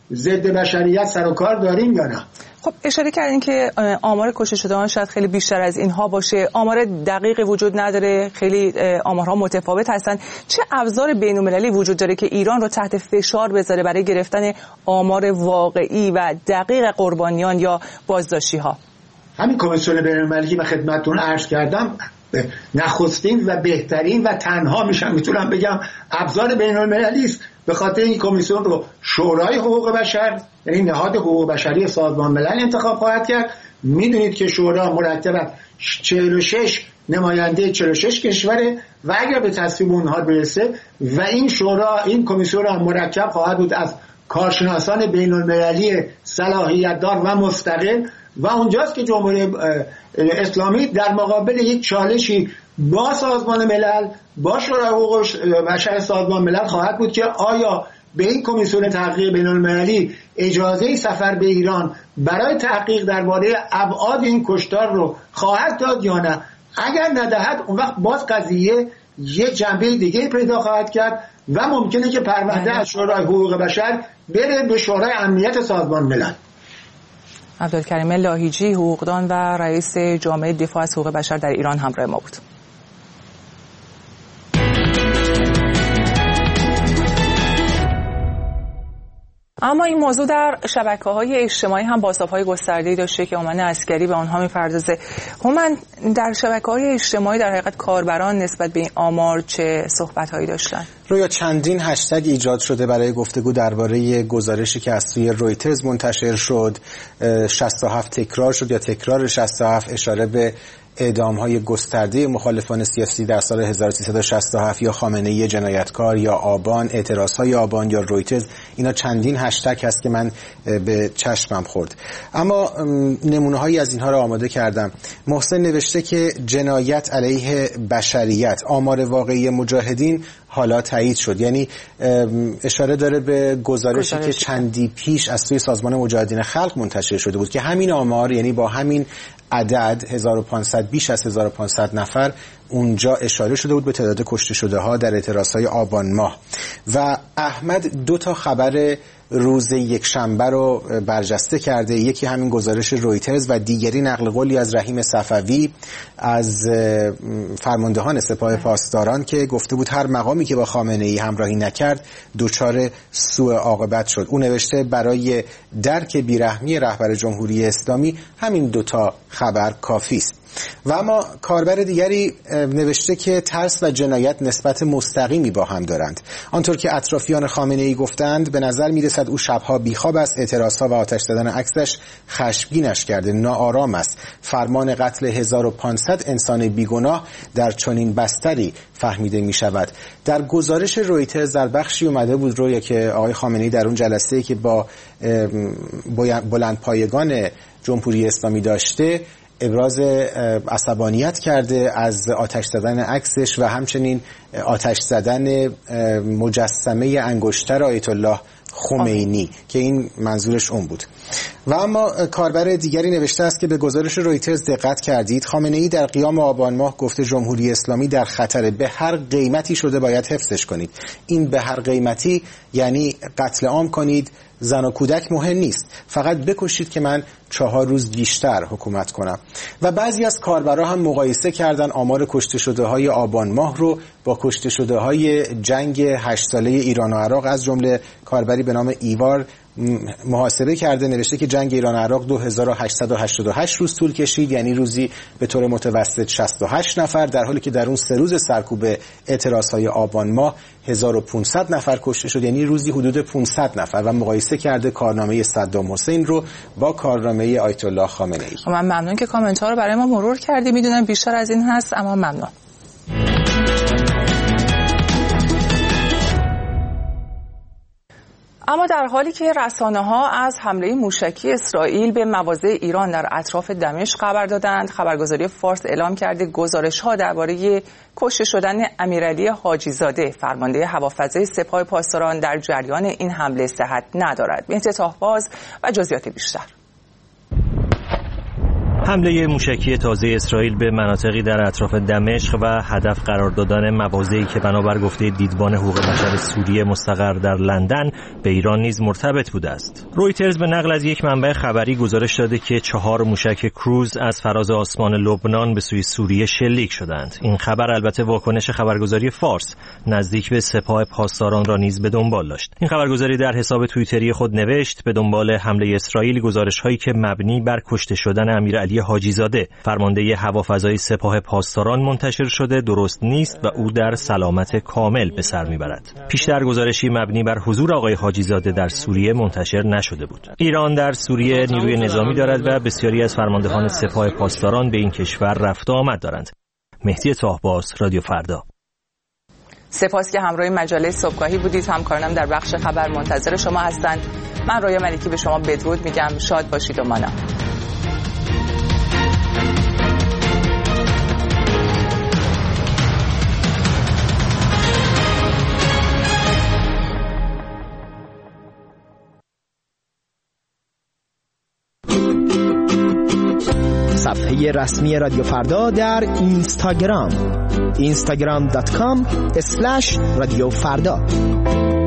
[SPEAKER 12] ضد بشریت سر و کار داریم یا نه؟
[SPEAKER 6] خب اشاره کردین که آمار کشته شدگان شاید خیلی بیشتر از اینها باشه، آمار دقیقی وجود نداره، خیلی آمارها متفاوت هستن. چه ابزار بین‌المللی وجود داره که ایران رو تحت فشار بذاره برای گرفتن آمار واقعی و دقیق قربانیان یا بازداشتی‌ها؟
[SPEAKER 12] همین کمیسیون بین‌المللی و خدمتتون عرض کردم نخستین و بهترین و تنها میتونم بگم ابزار بین‌المللی است. به خاطر این کمیسیون رو شورای حقوق بشر، یعنی نهاد حقوق بشری سازمان ملل انتخاب خواهد کرد. میدونید که شورا مرتب 46 نماینده 46 کشوره و اگر به تصویب اونها برسه و این شورا، این کمیسیون را مرکب خواهد بود از کارشناسان بین‌المللی صلاحیت دار و مستقل و اونجاست که جمهوری اسلامی در مقابل یک چالشی با سازمان ملل، با شورای حقوق بشر سازمان ملل خواهد بود که آیا به این کمیسیون تحقیق بین‌المللی اجازه سفر به ایران برای تحقیق درباره ابعاد این کشتار رو خواهد داد یا نه. اگر ندهد اون وقت باز قضیه یک جنبه دیگه پیدا خواهد کرد و ممکنه که پرونده از شورای حقوق بشر بره به شورای امنیت سازمان ملل.
[SPEAKER 6] عبدالکریم لاهیجی، حقوقدان و رئیس جامعه دفاع از حقوق بشر در ایران همراه ما بود. اما این موضوع در شبکه‌های اجتماعی هم بازتاب‌های گسترده‌ای داشته که هومن عسکری به آنها می‌پردازه. هومن، در شبکه‌های اجتماعی در حقیقت کاربران نسبت به این آمار چه صحبت‌هایی داشتن؟
[SPEAKER 13] رویا چندین هشتگ ایجاد شده برای گفتگو درباره گزارشی که از سوی رویترز منتشر شد. 67 تکرار شد یا تکرار 67 اشاره به اعدام‌های گسترده مخالفان سیاسی در سال 1367 یا خامنه‌ای جنایتکار یا آبان، اعتراض‌های آبان یا رویترز. اینا چندین هشتگ هست که من به چشمم خورد. اما نمونه‌هایی از اینها را آماده کردم. محسن نوشته که جنایت علیه بشریت، آمار واقعی مجاهدین حالا تایید شد. یعنی اشاره داره به گزارشی که چندی پیش از سوی سازمان مجاهدین خلق منتشر شده بود که همین آمار، یعنی با همین عدد 1500 بیش از 1500 نفر اونجا اشاره شده بود به تعداد کشته شده ها در اعتراضهای آبان ماه. و احمد 2 خبر روز یکشنبه رو برجسته کرده، یکی همین گزارش رویترز و دیگری نقل قولی از رحیم صفوی از فرماندهان سپاه پاسداران که گفته بود هر مقامی که با خامنه‌ای همراهی نکرد دچار سوء عاقبت شد. او نوشته برای درک بیرحمی رهبر جمهوری اسلامی همین 2 خبر کافی است. و اما کاربر دیگری نوشته که ترس و جنایت نسبت مستقیمی با هم دارند. آنطور که اطرافیان خامنه‌ای گفتند به نظر میرسد او شبها بیخواب است، اعتراضها و آتش زدن عکسش خشمگینش کرده، ناآرام است. فرمان قتل 1500 انسان بیگناه در چنین بستری فهمیده می شود. در گزارش رویترز در بخشی اومده بود رویا که آقای خامنه‌ای در اون جلسه‌ای که با بلندپایگان جمهوری اسلامی داشته ابراز عصبانیت کرده از آتش زدن عکسش و همچنین آتش زدن مجسمه انگشتر آیت الله خمینی که این منظورش اون بود. و اما کاربر دیگری نوشته است که به گزارش رویترز دقت کردید، خامنه‌ای در قیام آبان ماه گفته جمهوری اسلامی در خطر، به هر قیمتی شده باید حفظش کنید. این به هر قیمتی یعنی قتل عام کنید، زن و کودک مهم نیست، فقط بکشید که من 4 روز بیشتر حکومت کنم. و بعضی از کاربرا هم مقایسه کردن آمار کشته شده های آبان ماه رو با کشته شده های جنگ 8 ساله ایران و عراق. از جمله کاربری به نام ایوار محاسبه کرده، نوشته که جنگ ایران و عراق 2888 روز طول کشید، یعنی روزی به طور متوسط 68 نفر، در حالی که در اون 3 روز سرکوب اعتراضهای آبان ماه 1500 نفر کشته شد، یعنی روزی حدود 500 نفر. و مقایسه کرده کارنامه صدام حسین رو با کارنامه آیت الله خامنه‌ای.
[SPEAKER 6] من ممنون که کامنت ها رو برای ما مرور کردی. میدونم بیشتر از این هست اما ممنون. اما در حالی که رسانه‌ها از حمله موشکی اسرائیل به مواضع ایران در اطراف دمشق خبر دادند، خبرگزاری فارس اعلام کرده گزارش‌ها درباره کشته شدن امیرعلی حاجی‌زاده فرمانده هوافضای سپاه پاسداران در جریان این حمله صحت ندارد. مهدی طاهباز و جزئیات بیشتر.
[SPEAKER 14] حمله موشکی تازه اسرائیل به مناطقی در اطراف دمشق و هدف قرار دادن مواضعی که بنابر گفته دیدبان حقوق بشر سوریه مستقر در لندن به ایران نیز مرتبط بوده است. رویترز به نقل از یک منبع خبری گزارش داده که 4 موشک کروز از فراز آسمان لبنان به سوی سوریه شلیک شدند. این خبر البته واکنش خبرگزاری فارس نزدیک به سپاه پاسداران را نیز به دنبال داشت. این خبرگزاری در حساب توییتری خود نوشت به دنبال حمله اسرائیل گزارش‌هایی که مبنی بر کشته شدن امیرعلی حاجی‌زاده فرمانده هوافضای سپاه پاسداران منتشر شده درست نیست و او در سلامت کامل به سر میبرد. پیشتر گزارشی مبنی بر حضور آقای حاجی‌زاده در سوریه منتشر نشده بود. ایران در سوریه نیروی نظامی دارد و بسیاری از فرماندهان سپاه پاسداران به این کشور رفت و آمد دارند. مهدی طاهباز، رادیو فردا.
[SPEAKER 6] سپاس که همراه مجله صبحگاهی بودید. همکارانم در بخش خبر منتظر شما هستند. من رویا ملکی به شما بدرود میگم. شاد باشید و مانا.
[SPEAKER 15] صفحه رسمی رادیو فردا در اینستاگرام instagram.com/رادیو فردا.